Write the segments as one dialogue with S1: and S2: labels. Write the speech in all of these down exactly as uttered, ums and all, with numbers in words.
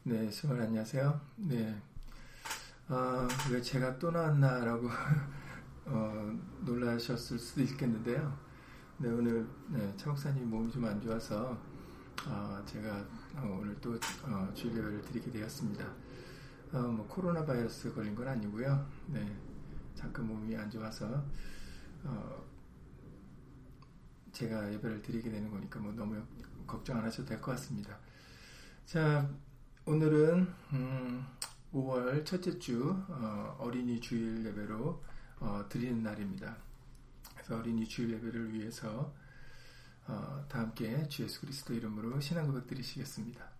S1: 네, 수고들 안녕하세요. 네, 아, 왜 제가 또 나왔나라고 어, 놀라셨을 수도 있겠는데요. 네, 오늘 네, 차 목사님 몸이 좀 안 좋아서 어, 제가 어, 오늘 또 어, 주일 예배를 드리게 되었습니다. 어, 뭐 코로나 바이러스 걸린 건 아니고요. 네, 잠깐 몸이 안 좋아서 어, 제가 예배를 드리게 되는 거니까 뭐 너무 걱정 안 하셔도 될 것 같습니다. 자, 오늘은 음, 오월 첫째 주 어, 어린이 주일 예배로 어, 드리는 날입니다. 그래서 어린이 주일 예배를 위해서 어, 다 함께 주 예수 그리스도 이름으로 신앙 고백 드리시겠습니다.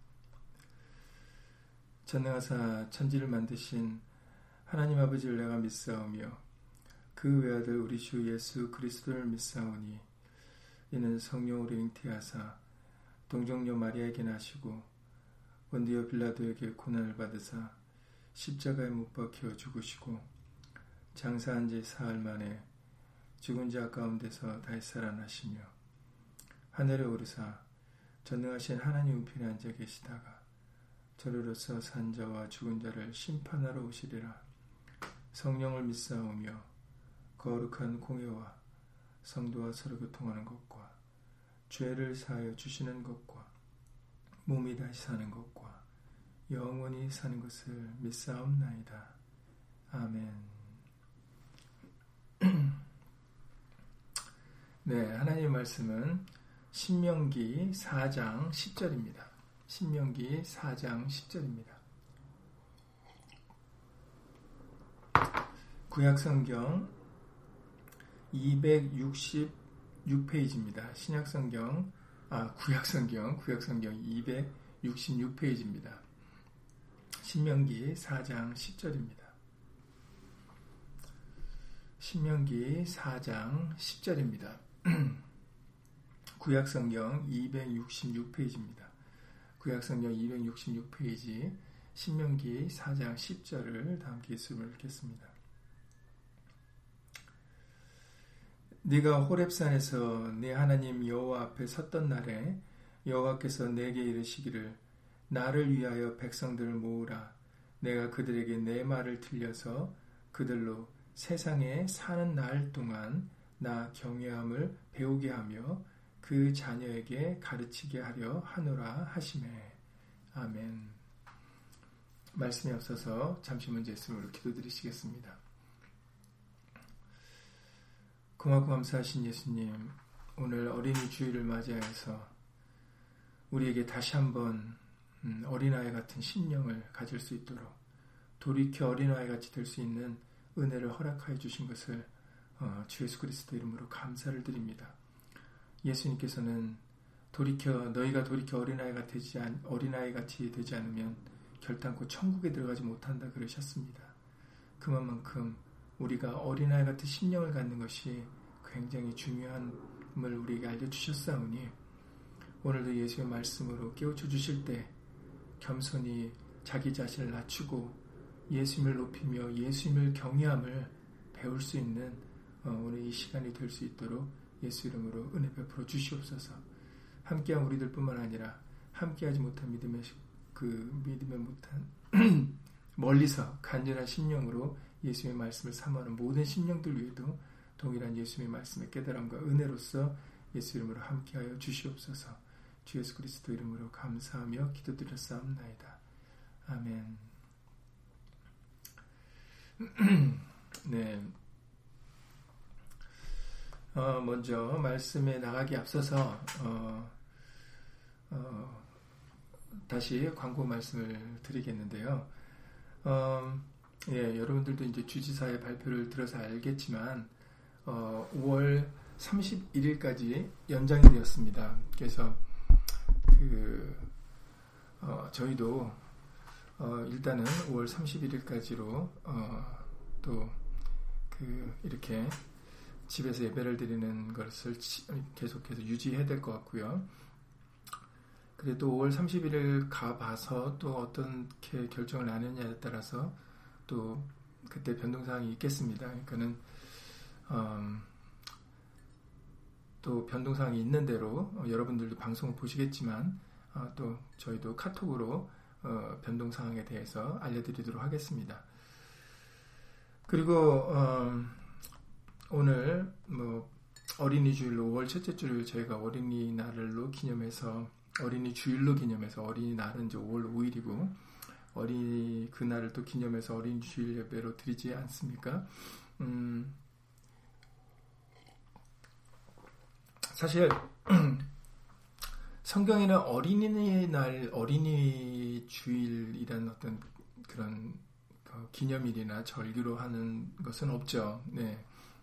S1: 전능하사 천지를 만드신 하나님 아버지를 내가 믿사오며 그 외아들 우리 주 예수 그리스도를 믿사오니 이는 성령으로 잉태하사 동정녀 마리아에게 나시고 본디오 빌라도에게 고난을 받으사 십자가에 못 박혀 죽으시고 장사한 지 사흘 만에 죽은 자 가운데서 다시 살아나시며 하늘에 오르사 전능하신 하나님 우편에 앉아 계시다가 저리로서 산 자와 죽은 자를 심판하러 오시리라. 성령을 믿사오며 거룩한 공회와 성도와 서로 교통하는 것과 죄를 사하여 주시는 것과 몸이 다시 사는 것과 영원히 사는 것을 믿사옵나이다. 아멘. 네, 하나님의 말씀은 신명기 사 장 십 절입니다. 신명기 사 장 십 절입니다. 구약성경 이백육십육 페이지입니다. 신약성경, 아, 구약성경, 구약성경 이백육십육 페이지입니다. 신명기 사 장 십 절입니다. 신명기 사 장 십 절입니다. 구약성경 이백육십육 페이지입니다. 구약성경 이백육십육 페이지 신명기 사 장 십 절을 다 함께 예수님을 읽겠습니다. 네가 호렙산에서 네 하나님 여호와 앞에 섰던 날에 여호와께서 내게 이르시기를 나를 위하여 백성들을 모으라. 내가 그들에게 내 말을 들려서 그들로 세상에 사는 날 동안 나 경외함을 배우게 하며 그 자녀에게 가르치게 하려 하노라 하시매. 아멘. 말씀이 없어서 잠시 먼저 예수님으로 기도드리시겠습니다. 고맙고 감사하신 예수님, 오늘 어린이 주일을 맞이하여서 우리에게 다시 한번 어린아이 같은 심령을 가질 수 있도록 돌이켜 어린아이 같이 될 수 있는 은혜를 허락하여 주신 것을 주 예수 그리스도 이름으로 감사를 드립니다. 예수님께서는 돌이켜 너희가 돌이켜 어린아이가 되지 않, 어린아이 같이 되지 않으면 결단코 천국에 들어가지 못한다 그러셨습니다. 그만큼 우리가 어린아이 같은 심령을 갖는 것이 굉장히 중요함을 우리에게 알려주셨사오니 오늘도 예수의 말씀으로 깨우쳐 주실 때 겸손히 자기 자신을 낮추고 예수님을 높이며 예수님을 경외함을 배울 수 있는 오늘 이 시간이 될 수 있도록 예수 이름으로 은혜 베풀어 주시옵소서. 함께한 우리들뿐만 아니라 함께하지 못한 믿음의 그 믿음의 못한 멀리서 간절한 심령으로 예수님의 말씀을 사모하는 모든 심령들 위에도 동일한 예수님의 말씀의 깨달음과 은혜로서 예수 이름으로 함께하여 주시옵소서. 주 예수 그리스도 이름으로 감사하며 기도드렸사옵나이다. 아멘. 네. 어, 먼저 말씀에 나가기 앞서서 어, 어, 다시 광고 말씀을 드리겠는데요. 어, 예, 여러분들도 이제 주지사의 발표를 들어서 알겠지만 어, 오월 삼십일일까지 연장이 되었습니다. 그래서 그 어, 저희도 어, 일단은 오월 삼십일일까지로 어, 또 그 이렇게 집에서 예배를 드리는 것을 계속해서 유지해야 될 것 같고요. 그래도 오월 삼십일일 가봐서 또 어떻게 결정을 나느냐에 따라서 또 그때 변동사항이 있겠습니다. 그러니까는 음, 또 변동사항이 있는 대로 어, 여러분들도 방송을 보시겠지만 어, 또 저희도 카톡으로 어, 변동 상황에 대해서 알려드리도록 하겠습니다. 그리고 어, 오늘 뭐 어린이 주일로 오월 첫째 주를 저희가 어린이날로 기념해서 어린이 주일로 기념해서 어린이날은 이제 오월 오일이고 어린이 그날을 또 기념해서 어린이 주일 예배로 드리지 않습니까? 음, 사실 성경에는 어린이날, 어린이 주일이라는 어떤 그런 기념일이나 절기로 하는 것은 없죠. 네.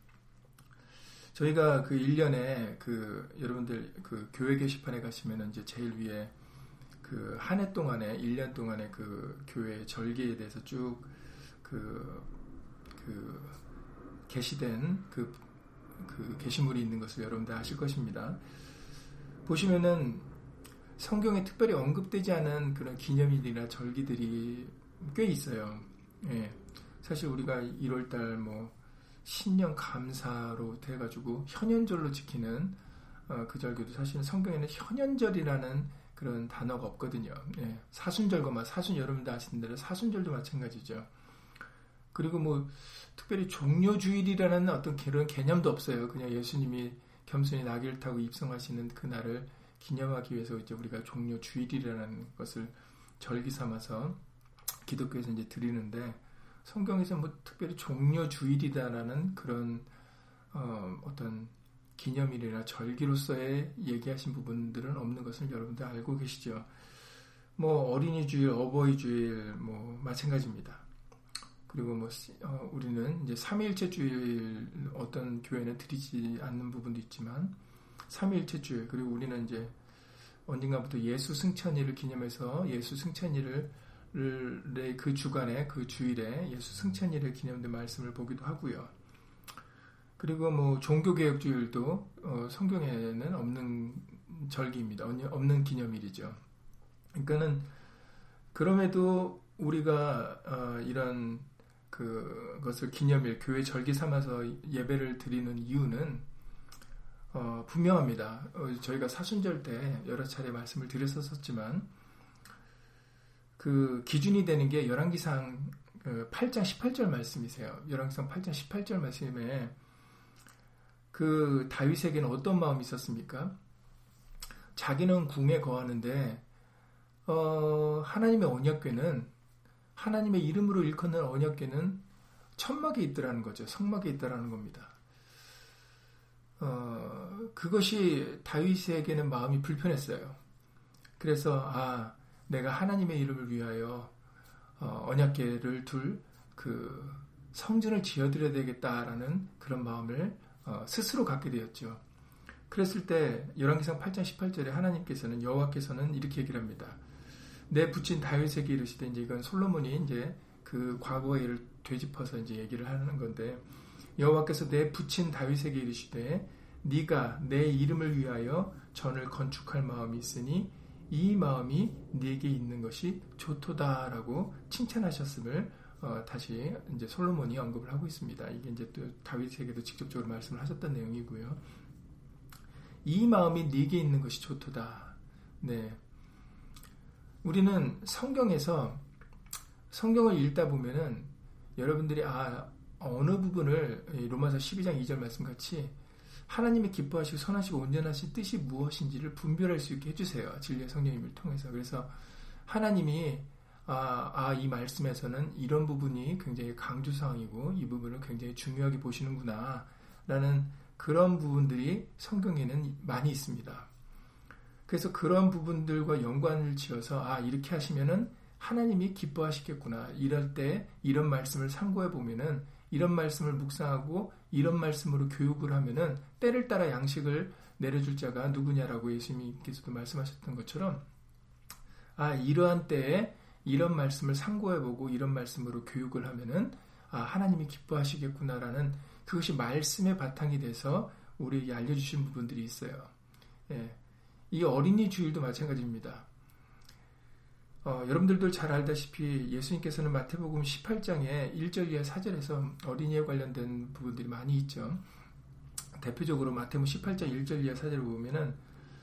S1: 저희가 그 일 년에 그 여러분들 그 교회 게시판에 가시면은 이제 제일 위에 그 한 해 동안에 일 년 동안에 그 교회 절기에 대해서 쭉 그 그 게시된 그 그 게시물이 있는 것을 여러분들 아실 것입니다. 보시면은 성경에 특별히 언급되지 않은 그런 기념일이나 절기들이 꽤 있어요. 예. 사실 우리가 일월달 뭐 신년 감사로 해가지고 현현절로 지키는 어, 그 절기도 사실은 성경에는 현현절이라는 그런 단어가 없거든요. 예. 사순절과 사순 여러분들 아시는 대로 사순절도 마찬가지죠. 그리고 뭐 특별히 종려주일이라는 어떤 그런 개념도 없어요. 그냥 예수님이 겸손히 나귀를 타고 입성하시는 그날을 기념하기 위해서 이제 우리가 종려주일이라는 것을 절기 삼아서 기독교에서 이제 드리는데 성경에서 뭐 특별히 종려주일이다라는 그런 어, 어떤 기념일이나 절기로서의 얘기하신 부분들은 없는 것을 여러분들 알고 계시죠. 뭐 어린이 주일, 어버이 주일 뭐 마찬가지입니다. 그리고 뭐 어, 우리는 이제 삼위일체 주일 어떤 교회는 드리지 않는 부분도 있지만 삼위일체 주일 그리고 우리는 이제 언젠가부터 예수 승천일을 기념해서 예수 승천일을 그 주간에 그 주일에 예수 승천일을 기념된 말씀을 보기도 하고요. 그리고 뭐 종교개혁주일도 어, 성경에는 없는 절기입니다. 없는 기념일이죠. 그러니까는 그럼에도 우리가 어, 이런 그것을 기념일, 교회 절기 삼아서 예배를 드리는 이유는 어, 분명합니다. 어, 저희가 사순절 때 여러 차례 말씀을 드렸었지만 그 기준이 되는 게 열왕기상 팔 장 십팔 절 말씀이세요. 열왕기상 팔 장 십팔 절 말씀에 그 다윗에게는 어떤 마음이 있었습니까? 자기는 궁에 거하는데 어, 하나님의 언약궤는 하나님의 이름으로 일컫는 언약궤는 천막에 있더라는 거죠. 성막에 있더라는 겁니다. 어, 그것이 다윗에게는 마음이 불편했어요. 그래서 아 내가 하나님의 이름을 위하여 어, 언약궤를 둘 그 성전을 지어드려야 되겠다라는 그런 마음을 어, 스스로 갖게 되었죠. 그랬을 때 열왕기상 팔 장 십팔 절에 하나님께서는 여호와께서는 이렇게 얘기를 합니다. 내 부친 다윗에게 이르시되 이제 이건 솔로몬이 이제 그 과거의 일을 되짚어서 이제 얘기를 하는 건데 여호와께서 내 부친 다윗에게 이르시되 네가 내 이름을 위하여 전을 건축할 마음이 있으니 이 마음이 네게 있는 것이 좋도다라고 칭찬하셨음을 어, 다시 이제 솔로몬이 언급을 하고 있습니다. 이게 이제 또 다윗에게도 직접적으로 말씀을 하셨던 내용이고요. 이 마음이 네게 있는 것이 좋도다. 네. 우리는 성경에서 성경을 읽다 보면은 여러분들이 아 어느 부분을 로마서 십이 장 이 절 말씀 같이 하나님의 기뻐하시고 선하시고 온전하신 뜻이 무엇인지를 분별할 수 있게 해주세요. 진리의 성령님을 통해서. 그래서 하나님이 아, 아, 이 말씀에서는 이런 부분이 굉장히 강조사항이고 이 부분을 굉장히 중요하게 보시는구나 라는 그런 부분들이 성경에는 많이 있습니다. 그래서 그런 부분들과 연관을 지어서 아 이렇게 하시면은 하나님이 기뻐하시겠구나. 이럴 때 이런 말씀을 참고해 보면은 이런 말씀을 묵상하고 이런 말씀으로 교육을 하면은 때를 따라 양식을 내려줄 자가 누구냐라고 예수님께서도 말씀하셨던 것처럼 아 이러한 때에 이런 말씀을 참고해 보고 이런 말씀으로 교육을 하면은 아 하나님이 기뻐하시겠구나라는 그것이 말씀의 바탕이 돼서 우리에게 알려주신 부분들이 있어요. 예. 이 어린이 주일도 마찬가지입니다. 어, 여러분들도 잘 알다시피 예수님께서는 마태복음 십팔 장에 일 절 이하 사 절에서 어린이에 관련된 부분들이 많이 있죠. 대표적으로 마태복음 십팔 장 일 절 이하 사 절을 보면은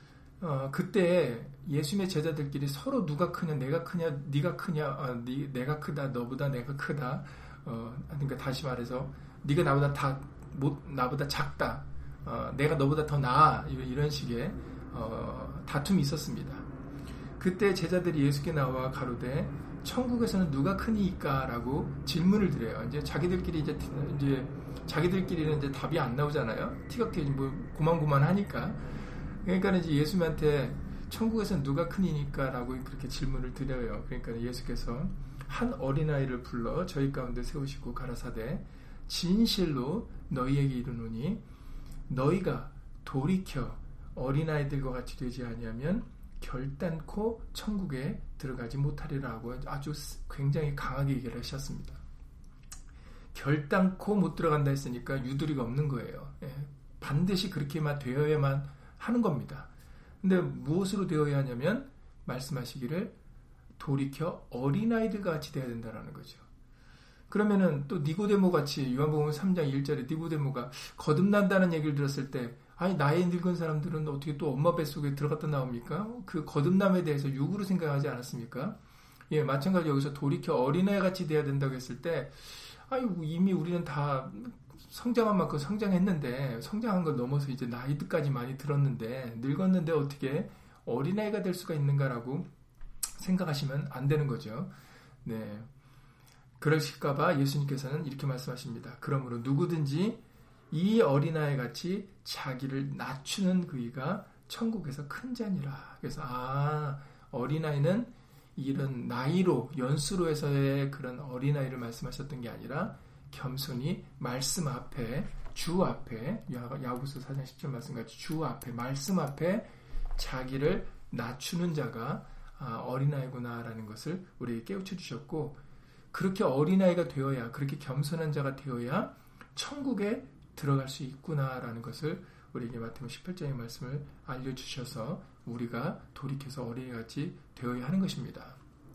S1: 어, 그때 예수님의 제자들끼리 서로 누가 크냐, 내가 크냐, 네가 크냐, 어, 네, 내가 크다, 너보다 내가 크다. 어, 그러니까 다시 말해서 네가 나보다 다 못, 나보다 작다. 어, 내가 너보다 더 나아. 이런 식의 어, 다툼이 있었습니다. 그때 제자들이 예수께 나와 가로되 천국에서는 누가 크니까? 라고 질문을 드려요. 이제 자기들끼리 이제, 이제 자기들끼리는 이제 답이 안 나오잖아요. 티격태격 뭐 고만고만하니까. 그러니까 이제 예수님한테 천국에서는 누가 크니까? 라고 그렇게 질문을 드려요. 그러니까 예수께서 한 어린아이를 불러 저희 가운데 세우시고 가라사대 진실로 너희에게 이르노니 너희가 돌이켜 어린아이들과 같이 되지 아니하면 결단코 천국에 들어가지 못하리라고 아주 굉장히 강하게 얘기를 하셨습니다. 결단코 못 들어간다 했으니까 유두리가 없는 거예요. 예, 반드시 그렇게만 되어야만 하는 겁니다. 근데 무엇으로 되어야 하냐면 말씀하시기를 돌이켜 어린아이들과 같이 되어야 된다는 거죠. 그러면은 또 니고데모 같이 요한복음 삼 장 일 절에 니고데모가 거듭난다는 얘기를 들었을 때 아니 나이 늙은 사람들은 어떻게 또 엄마 뱃속에 들어갔다 나옵니까? 그 거듭남에 대해서 육으로 생각하지 않았습니까? 예, 마찬가지로 여기서 돌이켜 어린아이 같이 돼야 된다고 했을 때 아유 이미 우리는 다 성장한 만큼 성장했는데 성장한 걸 넘어서 이제 나이까지 많이 들었는데 늙었는데 어떻게 어린아이가 될 수가 있는가라고 생각하시면 안 되는 거죠. 네. 그러실까봐 예수님께서는 이렇게 말씀하십니다. 그러므로 누구든지 이 어린아이 같이 자기를 낮추는 그이가 천국에서 큰 자니라. 그래서 아 어린아이는 이런 나이로 연수로 해서의 그런 어린아이를 말씀하셨던 게 아니라 겸손히 말씀 앞에 주 앞에 야고보서 사 장 십 절 말씀같이 주 앞에 말씀 앞에 자기를 낮추는 자가 어린아이구나라는 것을 우리에게 깨우쳐 주셨고 그렇게 어린아이가 되어야 그렇게 겸손한 자가 되어야 천국에 들어갈 수 있구나라는 것을 우리에게 마태복음 십팔 장의 말씀을 알려주셔서 우리가 돌이켜서 어린이같이 되어야 하는 것입니다.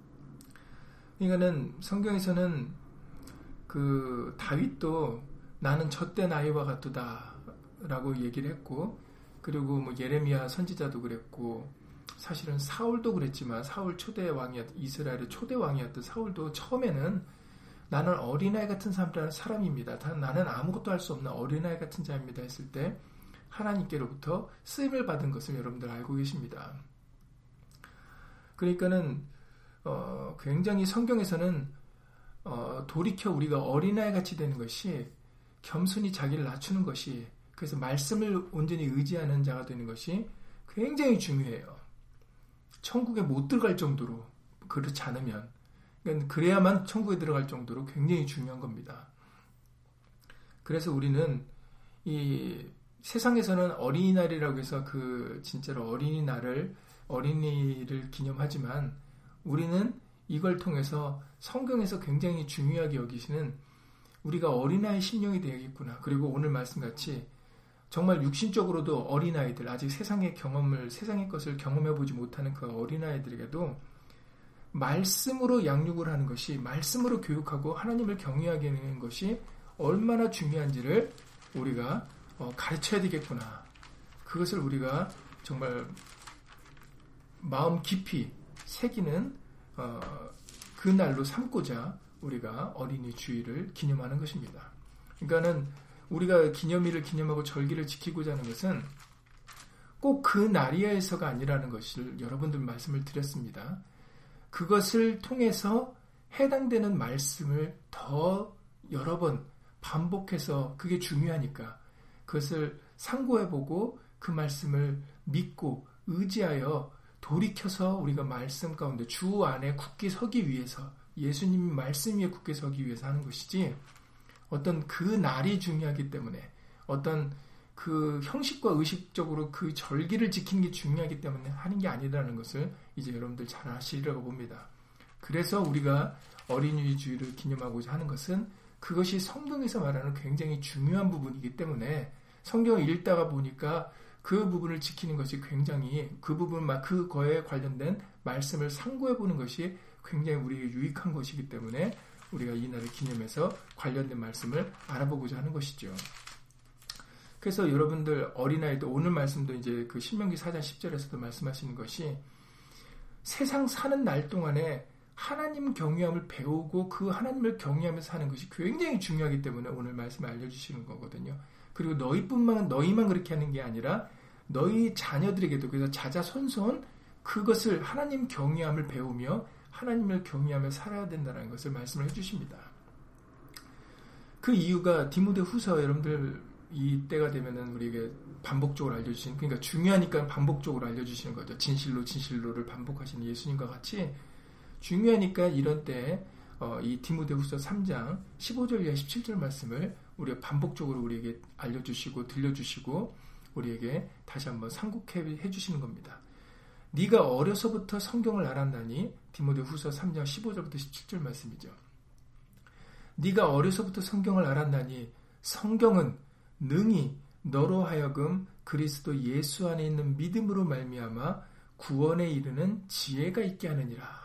S1: 그러니까는 성경에서는 그 다윗도 나는 젖대 나이와 같도다 라고 얘기를 했고 그리고 뭐 예레미야 선지자도 그랬고 사실은 사울도 그랬지만 사울 초대 왕이었 이스라엘의 초대 왕이었던 사울도 처음에는 나는 어린아이 같은 사람입니다. 나는 아무것도 할 수 없는 어린아이 같은 자입니다 했을 때 하나님께로부터 쓰임을 받은 것을 여러분들 알고 계십니다. 그러니까는 어, 굉장히 성경에서는 어, 돌이켜 우리가 어린아이 같이 되는 것이 겸손히 자기를 낮추는 것이 그래서 말씀을 온전히 의지하는 자가 되는 것이 굉장히 중요해요. 천국에 못 들어갈 정도로 그렇지 않으면 그러니까 그래야만 천국에 들어갈 정도로 굉장히 중요한 겁니다. 그래서 우리는 이 세상에서는 어린이날이라고 해서 그 진짜로 어린이날을 어린이를 기념하지만 우리는 이걸 통해서 성경에서 굉장히 중요하게 여기시는 우리가 어린아이 심령이 되야겠구나. 그리고 오늘 말씀같이 정말 육신적으로도 어린아이들, 아직 세상의 경험을, 세상의 것을 경험해보지 못하는 그 어린아이들에게도 말씀으로 양육을 하는 것이, 말씀으로 교육하고 하나님을 경외하게 하는 것이 얼마나 중요한지를 우리가 가르쳐야 되겠구나. 그것을 우리가 정말 마음 깊이 새기는 그 날로 삼고자 우리가 어린이 주일을 기념하는 것입니다. 그러니까는 우리가 기념일을 기념하고 절기를 지키고자 하는 것은 꼭 그 날이어서가 아니라는 것을 여러분들 말씀을 드렸습니다. 그것을 통해서 해당되는 말씀을 더 여러 번 반복해서 그게 중요하니까 그것을 상고해보고 그 말씀을 믿고 의지하여 돌이켜서 우리가 말씀 가운데 주 안에 굳게 서기 위해서 예수님이 말씀 위에 굳게 서기 위해서 하는 것이지 어떤 그 날이 중요하기 때문에 어떤 그 형식과 의식적으로 그 절기를 지키는 게 중요하기 때문에 하는 게 아니라는 것을 이제 여러분들 잘 아시리라고 봅니다. 그래서 우리가 어린이 주일을 기념하고자 하는 것은 그것이 성경에서 말하는 굉장히 중요한 부분이기 때문에 성경을 읽다가 보니까 그 부분을 지키는 것이 굉장히 그 부분, 그거에 관련된 말씀을 상고해 보는 것이 굉장히 우리에게 유익한 것이기 때문에 우리가 이 날을 기념해서 관련된 말씀을 알아보고자 하는 것이죠. 그래서 여러분들 어린아이도 오늘 말씀도 이제 그 신명기 사 장 십 절에서도 말씀하시는 것이 세상 사는 날 동안에 하나님 경외함을 배우고 그 하나님을 경외하면서 사는 것이 굉장히 중요하기 때문에 오늘 말씀을 알려주시는 거거든요. 그리고 너희뿐만 너희만 그렇게 하는 게 아니라 너희 자녀들에게도 그래서 자자손손 그것을 하나님 경외함을 배우며 하나님을 경외하며 살아야 된다는 것을 말씀을 해주십니다. 그 이유가 디모데후서 여러분들 이 때가 되면은 우리에게 반복적으로 알려주시는 그러니까 중요하니까 반복적으로 알려주시는 거죠. 진실로 진실로를 반복하시는 예수님과 같이 중요하니까 이런 때 어, 이 디모데후서 삼 장 십오 절 이하 십칠 절 말씀을 우리가 반복적으로 우리에게 알려주시고 들려주시고 우리에게 다시 한번 상고해 주시는 겁니다. 네가 어려서부터 성경을 알았나니 디모데후서 삼 장 십오 절부터 십칠 절 말씀이죠. 네가 어려서부터 성경을 알았나니 성경은 능히 너로 하여금 그리스도 예수 안에 있는 믿음으로 말미암아 구원에 이르는 지혜가 있게 하느니라.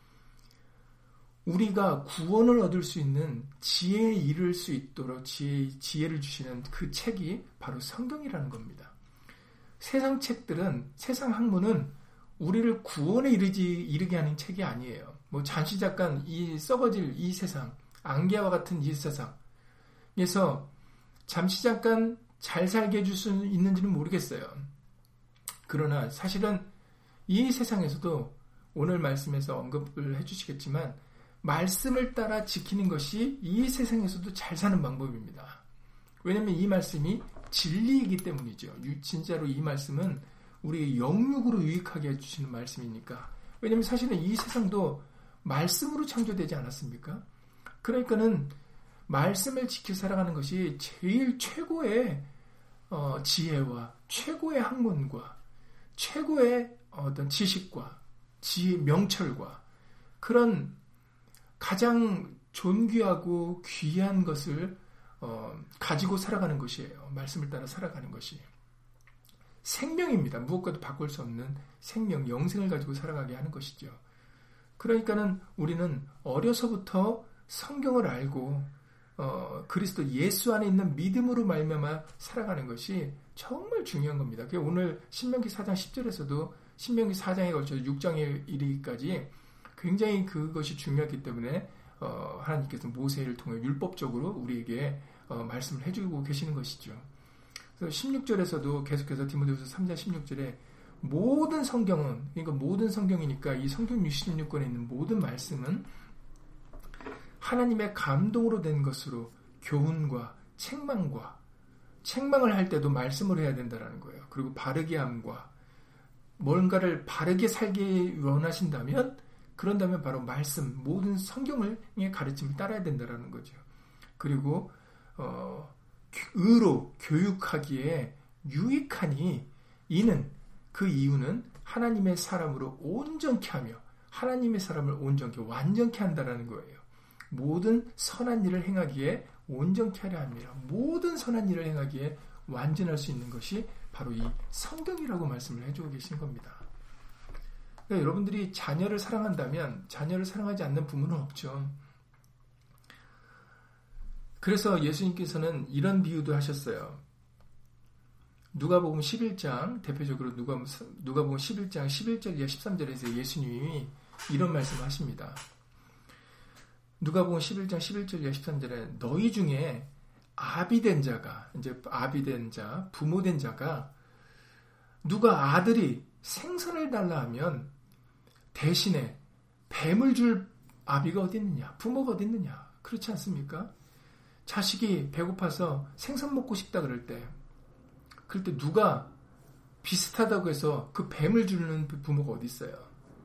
S1: 우리가 구원을 얻을 수 있는 지혜에 이를 수 있도록 지혜, 지혜를 주시는 그 책이 바로 성경이라는 겁니다. 세상 책들은, 세상 학문은 우리를 구원에 이르지, 이르게 하는 책이 아니에요. 뭐 잠시 잠깐 이 썩어질 이 세상, 안개와 같은 이 세상, 그래서 잠시 잠깐 잘 살게 해줄 수 있는지는 모르겠어요. 그러나 사실은 이 세상에서도 오늘 말씀에서 언급을 해주시겠지만 말씀을 따라 지키는 것이 이 세상에서도 잘 사는 방법입니다. 왜냐하면 이 말씀이 진리이기 때문이죠. 진짜로 이 말씀은 우리 영육으로 유익하게 해주시는 말씀이니까. 왜냐하면 사실은 이 세상도 말씀으로 창조되지 않았습니까? 그러니까는 말씀을 지켜 살아가는 것이 제일 최고의 어, 지혜와 최고의 학문과 최고의 어떤 지식과 지혜, 명철과 그런 가장 존귀하고 귀한 것을 어, 가지고 살아가는 것이에요. 말씀을 따라 살아가는 것이. 생명입니다. 무엇과도 바꿀 수 없는 생명, 영생을 가지고 살아가게 하는 것이죠. 그러니까는 우리는 어려서부터 성경을 알고 어, 그리스도 예수 안에 있는 믿음으로 말미암아 살아가는 것이 정말 중요한 겁니다. 오늘 신명기 사 장 십 절에서도 신명기 사 장에 걸쳐 육 장에 이르기까지 굉장히 그것이 중요하기 때문에 어, 하나님께서 모세를 통해 율법적으로 우리에게 어, 말씀을 해주고 계시는 것이죠. 그래서 십육 절에서도 계속해서 디모데후서 삼 장 십육 절에 모든 성경은, 그러니까 모든 성경이니까 이 성경 육십육 권에 있는 모든 말씀은 하나님의 감동으로 된 것으로 교훈과 책망과 책망을 할 때도 말씀을 해야 된다는 거예요. 그리고 바르게 함과 뭔가를 바르게 살게 원하신다면 그런다면 바로 말씀, 모든 성경의 가르침을 따라야 된다는 거죠. 그리고 어, 의로 교육하기에 유익하니 이는 그 이유는 하나님의 사람으로 온전케 하며 하나님의 사람을 온전케 완전케 한다라는 거예요. 모든 선한 일을 행하기에 온전케 하려 합니다. 모든 선한 일을 행하기에 완전할 수 있는 것이 바로 이 성경이라고 말씀을 해주고 계신 겁니다. 그러니까 여러분들이 자녀를 사랑한다면 자녀를 사랑하지 않는 부모는 없죠. 그래서 예수님께서는 이런 비유도 하셨어요. 누가복음 십일 장, 대표적으로 누가, 누가복음 십일 장 십일 절 이하 십삼 절에서 예수님이 이런 말씀을 하십니다. 누가복음 십일 장 십일 절 이하 십삼 절에 너희 중에 아비된 자가, 이제 아비된 자, 부모된 자가 누가 아들이 생선을 달라 하면 대신에 뱀을 줄 아비가 어디 있느냐? 부모가 어디 있느냐? 그렇지 않습니까? 자식이 배고파서 생선 먹고 싶다 그럴 때 그럴 때 누가 비슷하다고 해서 그 뱀을 주는 부모가 어디 있어요?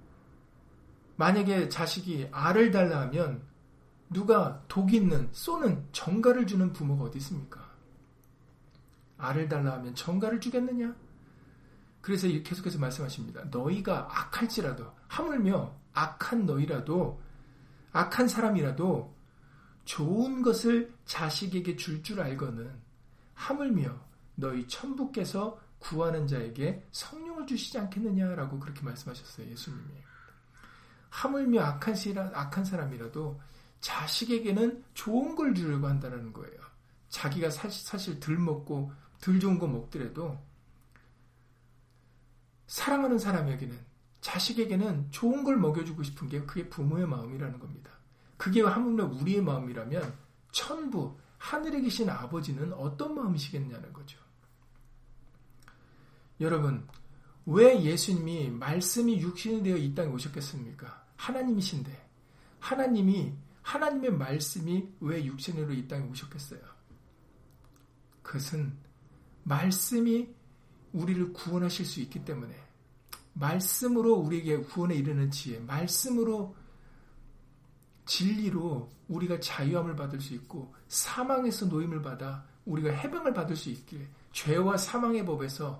S1: 만약에 자식이 알을 달라 하면 누가 독 있는 쏘는 정갈을 주는 부모가 어디 있습니까? 알을 달라 하면 정갈을 주겠느냐? 그래서 계속해서 말씀하십니다. 너희가 악할지라도 하물며 악한 너희라도 악한 사람이라도 좋은 것을 자식에게 줄 줄 알거는 하물며 너희 천부께서 구하는 자에게 성령을 주시지 않겠느냐라고 그렇게 말씀하셨어요. 예수님이. 하물며 악한, 악한 사람이라도 자식에게는 좋은 걸 주려고 한다는 거예요. 자기가 사실, 사실 덜 먹고 덜 좋은 거 먹더라도 사랑하는 사람에게는, 자식에게는 좋은 걸 먹여주고 싶은 게 그게 부모의 마음이라는 겁니다. 그게 하물며 우리의 마음이라면 천부 하늘에 계신 아버지는 어떤 마음이시겠냐는 거죠. 여러분, 왜 예수님이 말씀이 육신이 되어 이 땅에 오셨겠습니까? 하나님이신데 하나님이 하나님의 말씀이 왜 육신으로 이 땅에 오셨겠어요? 그것은 말씀이 우리를 구원하실 수 있기 때문에, 말씀으로 우리에게 구원에 이르는 지혜, 말씀으로 진리로 우리가 자유함을 받을 수 있고 사망에서 노임을 받아 우리가 해방을 받을 수 있기에, 죄와 사망의 법에서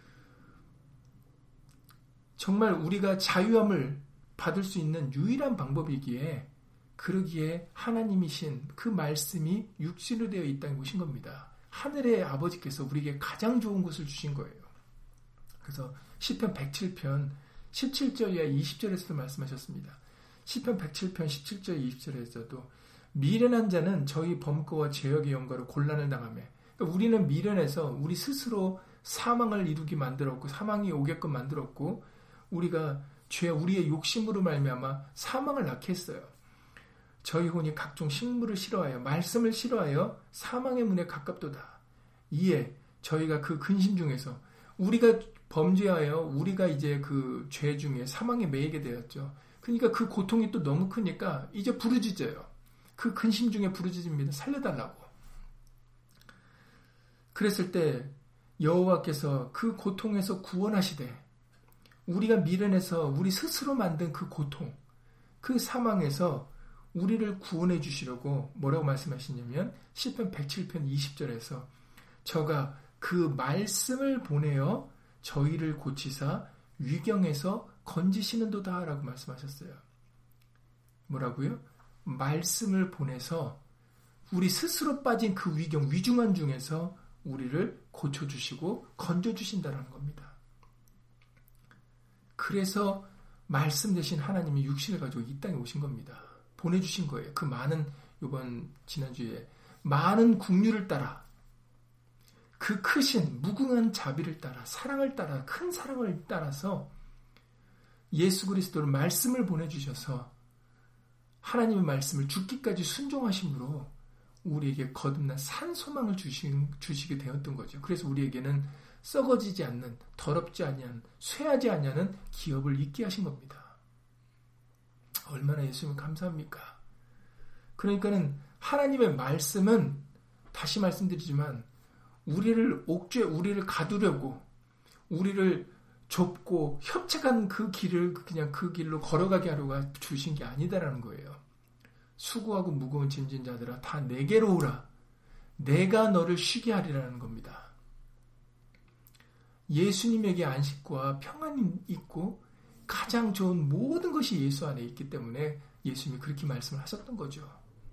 S1: 정말 우리가 자유함을 받을 수 있는 유일한 방법이기에, 그러기에 하나님이신 그 말씀이 육신으로 되어 이 땅에 오신 겁니다. 하늘의 아버지께서 우리에게 가장 좋은 것을 주신 거예요. 그래서 시편 백칠 편 십칠 절 이하 이십 절에서도 말씀하셨습니다. 시편 백칠 편 십칠 절 이십 절에서도 미련한 자는 저희 범거와 죄악의 영광으로 곤란을 당하며, 그러니까 우리는 미련해서 우리 스스로 사망을 이루게 만들었고 사망이 오게끔 만들었고, 우리가 죄 우리의 욕심으로 말미암아 사망을 낳게 했어요. 저희 혼이 각종 식물을 싫어하여 말씀을 싫어하여 사망의 문에 가깝도다. 이에 저희가 그 근심 중에서 우리가 범죄하여 우리가 이제 그 죄 중에 사망에 매이게 되었죠. 그러니까 그 고통이 또 너무 크니까 이제 부르짖어요. 그 근심 중에 부르짖습니다. 살려달라고. 그랬을 때 여호와께서 그 고통에서 구원하시되, 우리가 미련해서 우리 스스로 만든 그 고통, 그 사망에서 우리를 구원해 주시려고 뭐라고 말씀하시냐면 시편 백칠 편 이십 절에서 저가 그 말씀을 보내어 저희를 고치사 위경에서 건지시는도다 라고 말씀하셨어요. 뭐라고요? 말씀을 보내서 우리 스스로 빠진 그 위경, 위중한 중에서 우리를 고쳐주시고 건져주신다는 겁니다. 그래서 말씀 대신 하나님이 육신을 가지고 이 땅에 오신 겁니다. 보내주신 거예요. 그 많은, 이번 지난주에 많은 국류를 따라, 그 크신 무궁한 자비를 따라, 사랑을 따라, 큰 사랑을 따라서 예수 그리스도를 말씀을 보내주셔서 하나님의 말씀을 죽기까지 순종하심으로 우리에게 거듭난 산 소망을 주신, 주시게 되었던 거죠. 그래서 우리에게는 썩어지지 않는, 더럽지 아니한, 쇠하지 아니하는 기업을 있게 하신 겁니다. 얼마나 예수님 감사합니까? 그러니까는 하나님의 말씀은, 다시 말씀드리지만, 우리를 옥죄, 우리를 가두려고, 우리를 좁고 협착한 그 길을 그냥 그 길로 걸어가게 하려고 주신 게 아니다라는 거예요. 수고하고 무거운 짐진 자들아 다 내게로 오라. 내가 너를 쉬게 하리라는 겁니다. 예수님에게 안식과 평안이 있고 가장 좋은 모든 것이 예수 안에 있기 때문에 예수님이 그렇게 말씀을 하셨던 거죠.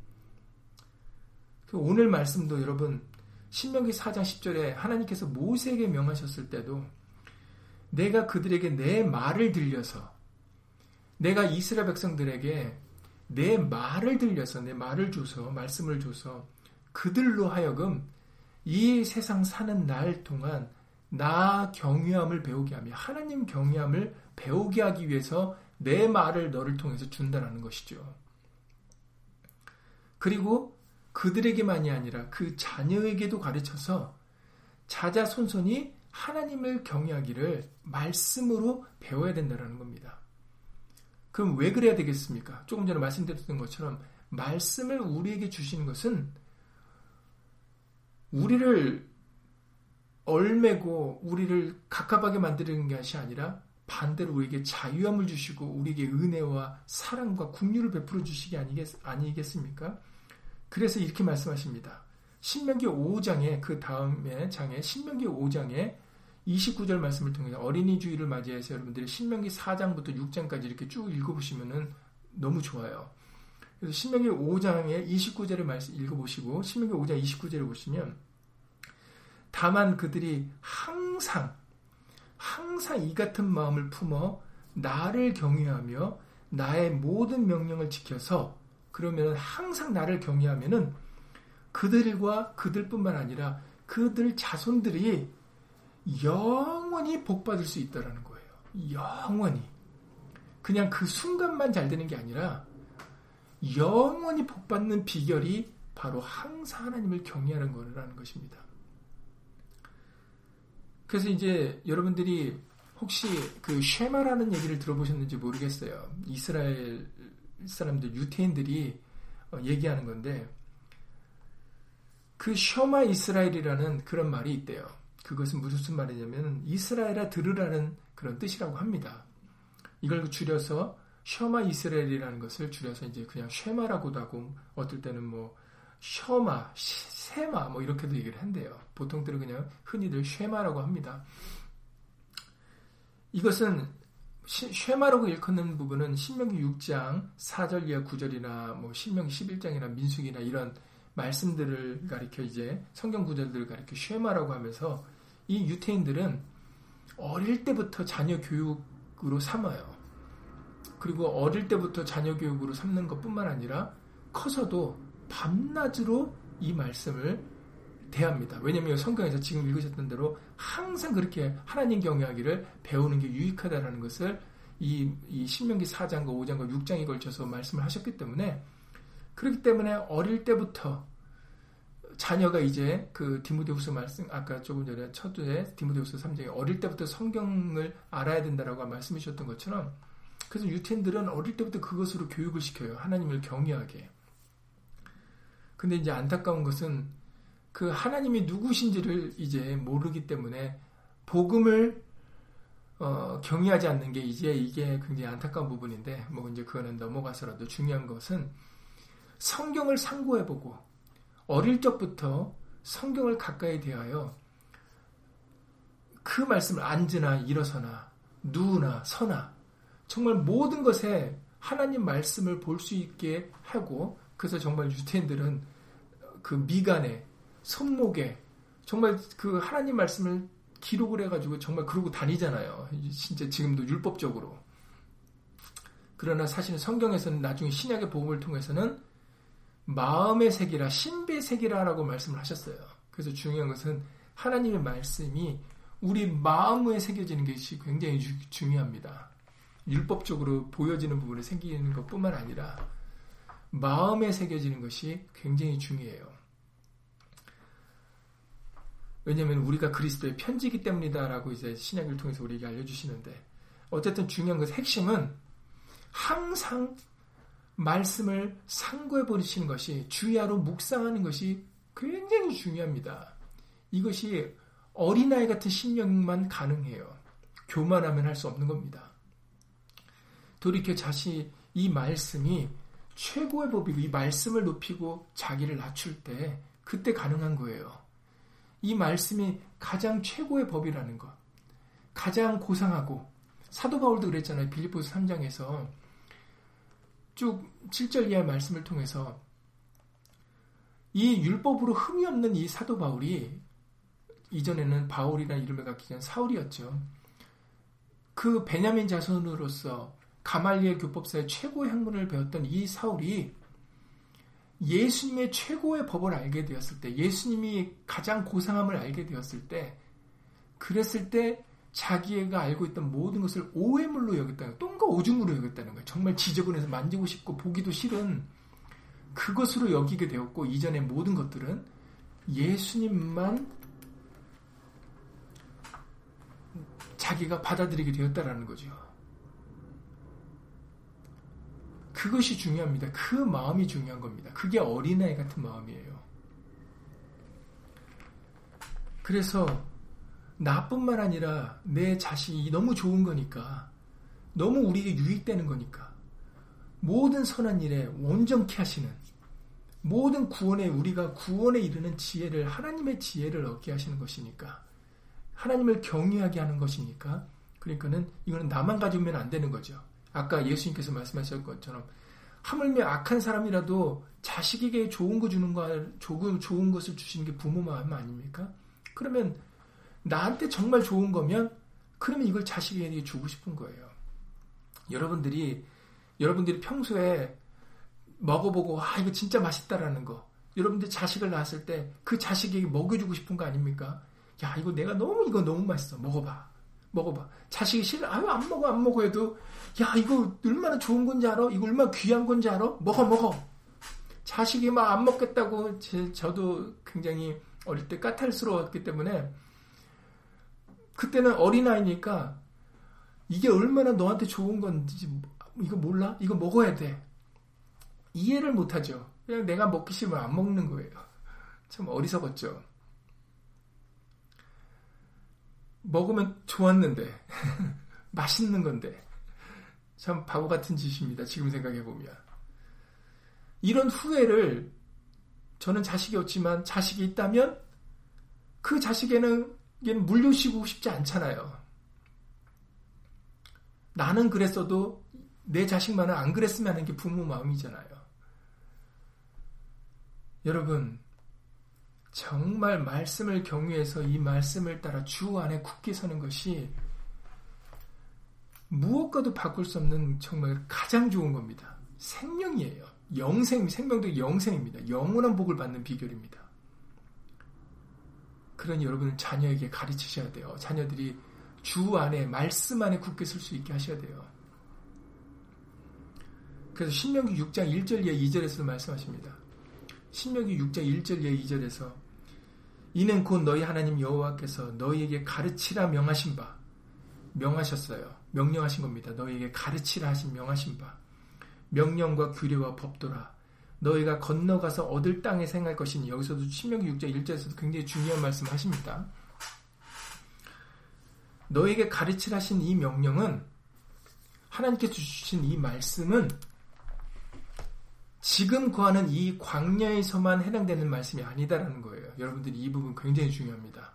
S1: 오늘 말씀도 여러분 신명기 사 장 십 절에 하나님께서 모세에게 명하셨을 때도 내가 그들에게 내 말을 들려서, 내가 이스라엘 백성들에게 내 말을 들려서, 내 말을 줘서, 말씀을 줘서 그들로 하여금 이 세상 사는 날 동안 나 경외함을 배우게 하며 하나님 경외함을 배우게 하기 위해서 내 말을 너를 통해서 준다는 것이죠. 그리고 그들에게만이 아니라 그 자녀에게도 가르쳐서 자자손손이 하나님을 경외하기를 말씀으로 배워야 된다는 겁니다. 그럼 왜 그래야 되겠습니까? 조금 전에 말씀드렸던 것처럼 말씀을 우리에게 주시는 것은 우리를 얼매고 우리를 갑갑하게 만드는 것이 아니라 반대로 우리에게 자유함을 주시고 우리에게 은혜와 사랑과 긍휼을 베풀어 주시기 아니겠, 아니겠습니까? 그래서 이렇게 말씀하십니다. 신명기 오 장에 그 다음에 장에 신명기 오 장에 이십구 절 말씀을 통해서 어린이 주일을 맞이해서 여러분들이 신명기 사 장부터 육 장까지 이렇게 쭉 읽어보시면 너무 좋아요. 그래서 신명기 오 장에 이십구 절의 말씀 읽어보시고 신명기 오 장 이십구 절을 보시면 다만 그들이 항상 항상 이 같은 마음을 품어 나를 경외하며 나의 모든 명령을 지켜서, 그러면 항상 나를 경외하면은 그들과 그들뿐만 아니라 그들 자손들이 영원히 복받을 수 있다라는 거예요. 영원히. 그냥 그 순간만 잘 되는 게 아니라 영원히 복받는 비결이 바로 항상 하나님을 경외하는 거라는 것입니다. 그래서 이제 여러분들이 혹시 그 쉐마라는 얘기를 들어보셨는지 모르겠어요. 이스라엘 사람들, 유태인들이 얘기하는 건데, 그 셔마 이스라엘이라는 그런 말이 있대요. 그것은 무슨 말이냐면 이스라엘아 들으라는 그런 뜻이라고 합니다. 이걸 줄여서 셔마 이스라엘이라는 것을 줄여서 이제 그냥 쉐마라고도 하고, 어떨 때는 뭐 셔마, 세마 뭐 이렇게도 얘기를 한대요. 보통들은 그냥 흔히들 쉐마라고 합니다. 이것은 쉐마라고 일컫는 부분은 신명기 육 장 사 절 이하 구 절이나 뭐 신명기 십일 장이나 민수기나 이런 말씀들을 가리켜 이제 성경 구절들을 가리켜 쉐마라고 하면서 이 유태인들은 어릴 때부터 자녀 교육으로 삼아요. 그리고 어릴 때부터 자녀 교육으로 삼는 것뿐만 아니라 커서도 밤낮으로 이 말씀을 대합니다. 왜냐하면 성경에서 지금 읽으셨던 대로 항상 그렇게 하나님 경외하기를 배우는 게 유익하다라는 것을 이, 이 신명기 사 장과 오 장과 육 장에 걸쳐서 말씀을 하셨기 때문에, 그렇기 때문에 어릴 때부터 자녀가 이제 그 디모데후서 말씀, 아까 조금 전에 첫 주에 디모데후서 삼 장에 어릴 때부터 성경을 알아야 된다라고 말씀해 주셨던 것처럼, 그래서 유태인들은 어릴 때부터 그것으로 교육을 시켜요. 하나님을 경외하게. 근데 이제 안타까운 것은 그 하나님이 누구신지를 이제 모르기 때문에 복음을 어, 경외하지 않는 게 이제 이게 굉장히 안타까운 부분인데, 뭐 이제 그거는 넘어가서라도 중요한 것은 성경을 상고해보고 어릴 적부터 성경을 가까이 대하여 그 말씀을 앉으나 일어서나 누우나 서나 정말 모든 것에 하나님 말씀을 볼 수 있게 하고, 그래서 정말 유태인들은 그 미간에 손목에 정말 그 하나님 말씀을 기록을 해가지고 정말 그러고 다니잖아요. 진짜 지금도 율법적으로. 그러나 사실은 성경에서는 나중에 신약의 복음을 통해서는 마음의 색이라 신비의 색이라라고 말씀을 하셨어요. 그래서 중요한 것은 하나님의 말씀이 우리 마음에 새겨지는 것이 굉장히 주, 중요합니다. 율법적으로 보여지는 부분에 생기는 것뿐만 아니라 마음에 새겨지는 것이 굉장히 중요해요. 왜냐하면 우리가 그리스도의 편지이기 때문이다라고 이제 신약을 통해서 우리에게 알려주시는데, 어쨌든 중요한 것은 핵심은 항상 말씀을 상고해 버리시는 것이, 주야로 묵상하는 것이 굉장히 중요합니다. 이것이 어린아이 같은 신령만 가능해요. 교만하면 할 수 없는 겁니다. 돌이켜 자신 이 말씀이 최고의 법이고 이 말씀을 높이고 자기를 낮출 때 그때 가능한 거예요. 이 말씀이 가장 최고의 법이라는 것, 가장 고상하고, 사도 바울도 그랬잖아요. 빌립보서 삼 장에서 쭉 칠 절 이하의 말씀을 통해서 이 율법으로 흠이 없는 이 사도 바울이, 이전에는 바울이라는 이름을 갖기 전 사울이었죠. 그 베냐민 자손으로서 가말리엘 교법사의 최고의 학문을 배웠던 이 사울이 예수님의 최고의 법을 알게 되었을 때, 예수님이 가장 고상함을 알게 되었을 때, 그랬을 때 자기가 알고 있던 모든 것을 오해물로 여겼다는 거예요. 똥과 오줌으로 여겼다는 거예요. 정말 지저분해서 만지고 싶고 보기도 싫은 그것으로 여기게 되었고, 이전의 모든 것들은 예수님만 자기가 받아들이게 되었다라는 거죠. 그것이 중요합니다. 그 마음이 중요한 겁니다. 그게 어린아이 같은 마음이에요. 그래서 나뿐만 아니라 내 자신이 너무 좋은 거니까, 너무 우리에게 유익되는 거니까, 모든 선한 일에 온전케 하시는, 모든 구원에, 우리가 구원에 이르는 지혜를, 하나님의 지혜를 얻게 하시는 것이니까, 하나님을 경외하게 하는 것이니까, 그러니까는 이거는 나만 가지면 안 되는 거죠. 아까 예수님께서 말씀하셨던 것처럼 하물며 악한 사람이라도 자식에게 좋은 거 주는 거, 좋은, 좋은 것을 주시는 게 부모 마음 아닙니까? 그러면 나한테 정말 좋은 거면 그러면 이걸 자식에게 주고 싶은 거예요. 여러분들이 여러분들이 평소에 먹어보고 아 이거 진짜 맛있다라는 거, 여러분들 자식을 낳았을 때 그 자식에게 먹여주고 싶은 거 아닙니까? 야, 이거 내가 너무 이거 너무 맛있어. 먹어봐. 먹어봐. 자식이 싫어. 아유, 안 먹어, 안 먹어 해도 야, 이거 얼마나 좋은 건지 알아? 이거 얼마나 귀한 건지 알아? 먹어, 먹어. 자식이 막 안 먹겠다고 제, 저도 굉장히 어릴 때 까탈스러웠기 때문에 그때는 어린아이니까 이게 얼마나 너한테 좋은 건지 이거 몰라? 이거 먹어야 돼. 이해를 못하죠. 그냥 내가 먹기 싫으면 안 먹는 거예요. 참 어리석었죠. 먹으면 좋았는데 맛있는 건데 참 바보 같은 짓입니다. 지금 생각해보면. 이런 후회를 저는 자식이 없지만 자식이 있다면 그 자식에는 물려주고 싶지 않잖아요. 나는 그랬어도 내 자식만은 안 그랬으면 하는 게 부모 마음이잖아요. 여러분, 정말 말씀을 경유해서 이 말씀을 따라 주 안에 굳게 서는 것이 무엇과도 바꿀 수 없는 정말 가장 좋은 겁니다. 생명이에요. 영생, 생명도 영생입니다. 영원한 복을 받는 비결입니다. 그러니 여러분은 자녀에게 가르치셔야 돼요. 자녀들이 주 안에, 말씀 안에 굳게 설 수 있게 하셔야 돼요. 그래서 신명기 육 장 일 절 이하 이 절에서 말씀하십니다. 신명기 육 장 일 절 이하 이 절에서 이는 곧 너희 하나님 여호와께서 너희에게 가르치라 명하신 바, 명하셨어요. 명령하신 겁니다. 너희에게 가르치라 하신 명하신 바, 명령과 규례와 법도라 너희가 건너가서 얻을 땅에 생할 것이니, 여기서도 신명기 육 장 일 절에서도 굉장히 중요한 말씀을 하십니다. 너희에게 가르치라 하신 이 명령은, 하나님께서 주신 이 말씀은 지금 구하는 이 광야에서만 해당되는 말씀이 아니다라는 거예요. 여러분들이 이 부분 굉장히 중요합니다.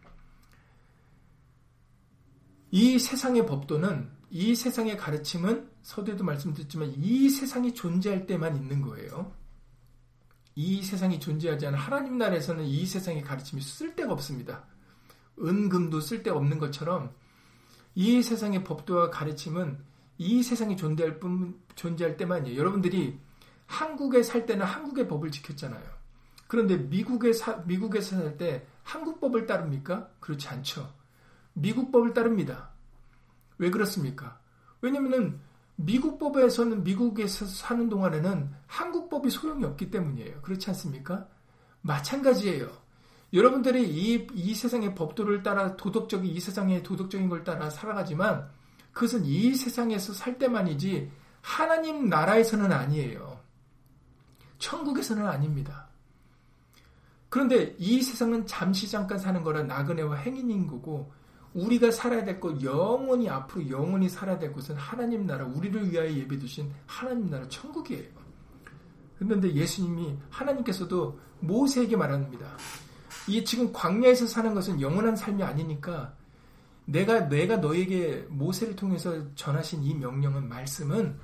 S1: 이 세상의 법도는, 이 세상의 가르침은 서두에도 말씀드렸지만 이 세상이 존재할 때만 있는 거예요. 이 세상이 존재하지 않은 하나님 나라에서는 이 세상의 가르침이 쓸데가 없습니다. 은금도 쓸데가 없는 것처럼 이 세상의 법도와 가르침은 이 세상이 존재할 뿐, 존재할 때만이에요. 여러분들이 한국에 살 때는 한국의 법을 지켰잖아요. 그런데 미국에 사, 미국에서 살 때 한국 법을 따릅니까? 그렇지 않죠. 미국 법을 따릅니다. 왜 그렇습니까? 왜냐면은 미국 법에서는, 미국에서 사는 동안에는 한국 법이 소용이 없기 때문이에요. 그렇지 않습니까? 마찬가지예요. 여러분들이 이, 이 세상의 법도를 따라 도덕적인, 이 세상의 도덕적인 걸 따라 살아가지만 그것은 이 세상에서 살 때만이지 하나님 나라에서는 아니에요. 천국에서는 아닙니다. 그런데 이 세상은 잠시 잠깐 사는 거라 나그네와 행인인 거고, 우리가 살아야 될 것, 영원히 앞으로 영원히 살아야 될 곳은 하나님 나라, 우리를 위하여 예배 두신 하나님 나라 천국이에요. 그런데 예수님이, 하나님께서도 모세에게 말합니다. 이 지금 광야에서 사는 것은 영원한 삶이 아니니까 내가 내가 너에게 모세를 통해서 전하신 이 명령은, 말씀은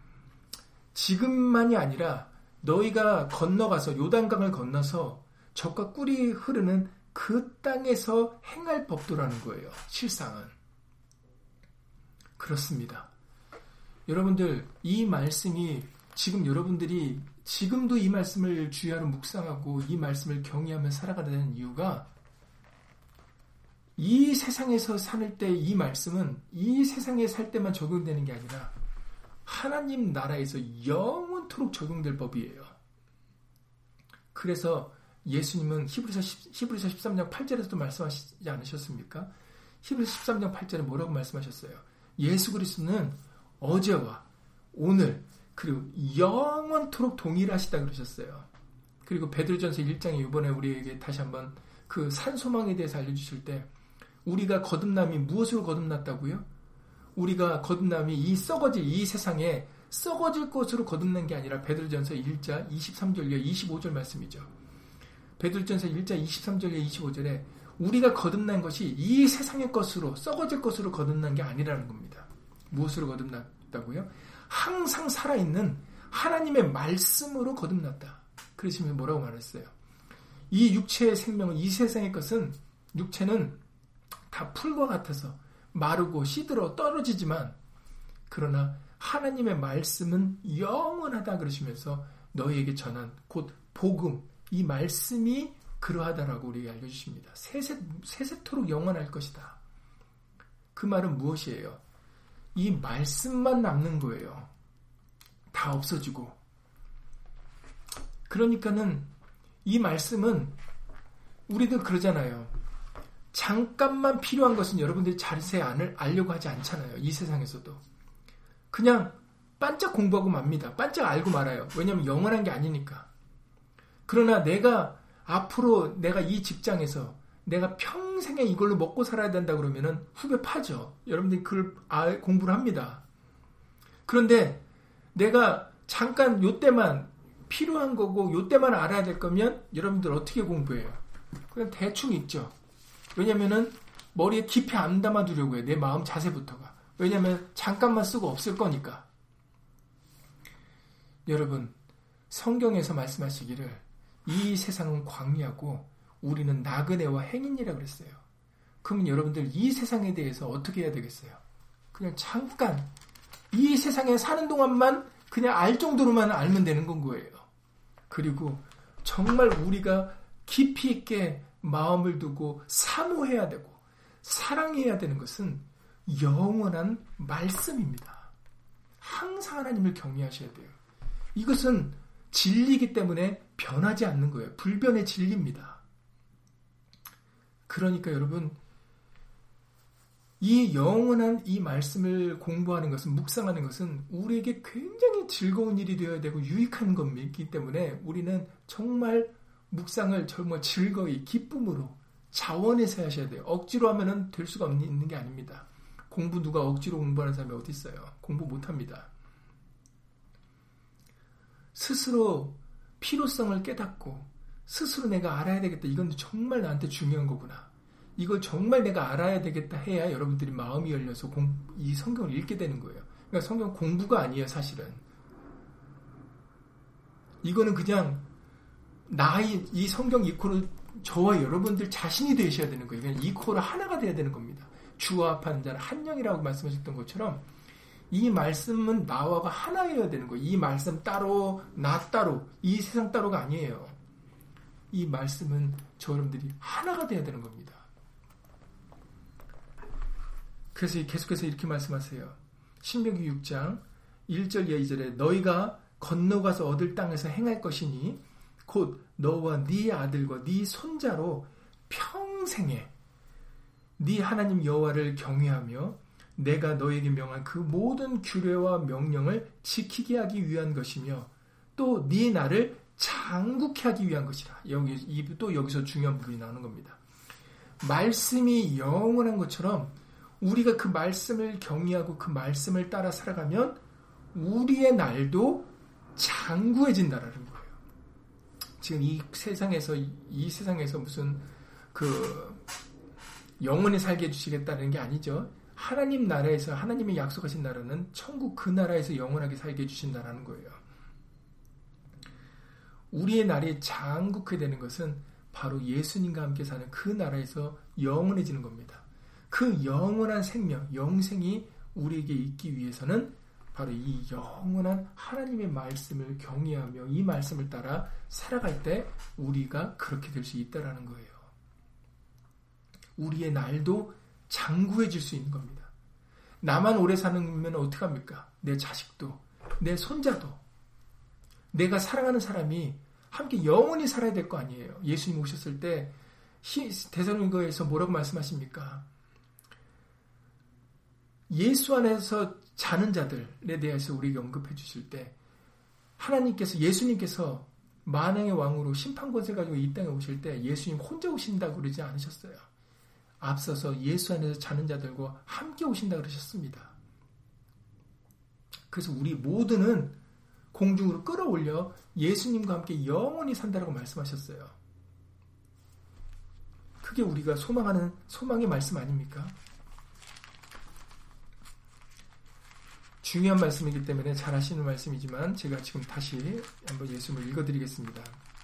S1: 지금만이 아니라 너희가 건너가서 요단강을 건너서 젖과 꿀이 흐르는 그 땅에서 행할 법도라는 거예요. 실상은. 그렇습니다. 여러분들, 이 말씀이 지금 여러분들이 지금도 이 말씀을 주야로 묵상하고 이 말씀을 경외하며 살아가는 이유가, 이 세상에서 살 때 이 말씀은 이 세상에 살 때만 적용되는 게 아니라 하나님 나라에서 영원토록 적용될 법이에요. 그래서 예수님은 히브리서, 히브리서 십삼 장 팔 절에서도 말씀하시지 않으셨습니까? 히브리서 십삼 장 팔 절에 뭐라고 말씀하셨어요? 예수 그리스도는 어제와 오늘 그리고 영원토록 동일하시다 그러셨어요. 그리고 베드로전서 일 장에 이번에 우리에게 다시 한번 그 산소망에 대해서 알려주실 때, 우리가 거듭남이 무엇으로 거듭났다고요? 우리가 거듭남이 이 썩어질, 이 세상에 썩어질 것으로 거듭난 게 아니라 베드로전서 일 장 이십삼 절 이하 이십오 절 말씀이죠. 베드로전서 일 장 이십삼 절 이하 이십오 절에 우리가 거듭난 것이 이 세상의 것으로, 썩어질 것으로 거듭난 게 아니라는 겁니다. 무엇으로 거듭났다고요? 항상 살아있는 하나님의 말씀으로 거듭났다. 그러시면 뭐라고 말했어요? 이 육체의 생명은, 이 세상의 것은, 육체는 다 풀과 같아서 마르고 시들어 떨어지지만, 그러나 하나님의 말씀은 영원하다 그러시면서 너희에게 전한 곧 복음, 이 말씀이 그러하다라고 우리에게 알려주십니다. 세세, 세세토록 영원할 것이다. 그 말은 무엇이에요? 이 말씀만 남는 거예요. 다 없어지고. 그러니까는 이 말씀은 우리도 그러잖아요. 잠깐만 필요한 것은 여러분들이 자세히 알려고 하지 않잖아요. 이 세상에서도. 그냥 반짝 공부하고 맙니다. 반짝 알고 말아요. 왜냐하면 영원한 게 아니니까. 그러나 내가 앞으로 내가 이 직장에서 내가 평생에 이걸로 먹고 살아야 된다 그러면은 후배 파죠. 여러분들이 그걸 알, 공부를 합니다. 그런데 내가 잠깐 요때만 필요한 거고 요때만 알아야 될 거면 여러분들 어떻게 공부해요? 그냥 대충 읽죠. 왜냐면은 머리에 깊이 안 담아두려고 해요. 내 마음 자세부터가. 왜냐면 잠깐만 쓰고 없을 거니까. 여러분, 성경에서 말씀하시기를 이 세상은 광야고 우리는 나그네와 행인이라고 그랬어요. 그러면 여러분들 이 세상에 대해서 어떻게 해야 되겠어요? 그냥 잠깐 이 세상에 사는 동안만 그냥 알 정도로만 알면 되는 건 거예요. 그리고 정말 우리가 깊이 있게 마음을 두고 사모해야 되고 사랑해야 되는 것은 영원한 말씀입니다. 항상 하나님을 경외하셔야 돼요. 이것은 진리이기 때문에 변하지 않는 거예요. 불변의 진리입니다. 그러니까 여러분, 이 영원한 이 말씀을 공부하는 것은, 묵상하는 것은 우리에게 굉장히 즐거운 일이 되어야 되고 유익한 것이기 때문에 우리는 정말 묵상을 정말 즐거이 기쁨으로 자원해서 하셔야 돼요. 억지로 하면은 될 수가 없는 게 아닙니다. 공부 누가 억지로 공부하는 사람이 어디 있어요? 공부 못합니다. 스스로 필요성을 깨닫고 스스로 내가 알아야 되겠다. 이건 정말 나한테 중요한 거구나. 이걸 정말 내가 알아야 되겠다 해야 여러분들이 마음이 열려서 공, 이 성경을 읽게 되는 거예요. 그러니까 성경 공부가 아니에요, 사실은. 이거는 그냥 나의 이 성경 이코를 저와 여러분들 자신이 되셔야 되는 거예요. 그냥 이코로 하나가 돼야 되는 겁니다. 주와 합한 자는 한 영이라고 말씀하셨던 것처럼 이 말씀은 나와 하나여야 되는 거예요. 이 말씀 따로, 나 따로, 이 세상 따로가 아니에요. 이 말씀은 저 여러분들이 하나가 돼야 되는 겁니다. 그래서 계속해서 이렇게 말씀하세요. 신명기 육 장 일 절 이하 이 절에 너희가 건너가서 얻을 땅에서 행할 것이니 곧 너와 네 아들과 네 손자로 평생에 네 하나님 여호와를 경외하며 내가 너에게 명한 그 모든 규례와 명령을 지키게 하기 위한 것이며 또 네 나를 장국케 하기 위한 것이라. 여기 또 여기서 중요한 부분이 나오는 겁니다. 말씀이 영원한 것처럼 우리가 그 말씀을 경외하고 그 말씀을 따라 살아가면 우리의 날도 장구해진다라는 거예요. 지금 이 세상에서 이 세상에서 무슨 그 영원히 살게 해주시겠다는 게 아니죠. 하나님 나라에서 하나님이 약속하신 나라는 천국 그 나라에서 영원하게 살게 해주신다라는 거예요. 우리의 날이 장국해 되는 것은 바로 예수님과 함께 사는 그 나라에서 영원해지는 겁니다. 그 영원한 생명, 영생이 우리에게 있기 위해서는 바로 이 영원한 하나님의 말씀을 경외하며 이 말씀을 따라 살아갈 때 우리가 그렇게 될 수 있다라는 거예요. 우리의 날도 장구해질 수 있는 겁니다. 나만 오래 사는 어떻게 합니까? 내 자식도, 내 손자도, 내가 사랑하는 사람이 함께 영원히 살아야 될 거 아니에요. 예수님 오셨을 때 데살로니가에서 뭐라고 말씀하십니까? 예수 안에서 자는 자들에 대해서 우리에게 언급해 주실 때 하나님께서 예수님께서 만왕의 왕으로 심판 권세를 가지고 이 땅에 오실 때 예수님 혼자 오신다고 그러지 않으셨어요. 앞서서 예수 안에서 자는 자들과 함께 오신다고 그러셨습니다. 그래서 우리 모두는 공중으로 끌어올려 예수님과 함께 영원히 산다라고 말씀하셨어요. 그게 우리가 소망하는 소망의 말씀 아닙니까? 중요한 말씀이기 때문에 잘 아시는 말씀이지만 제가 지금 다시 한번 예수님을 읽어드리겠습니다.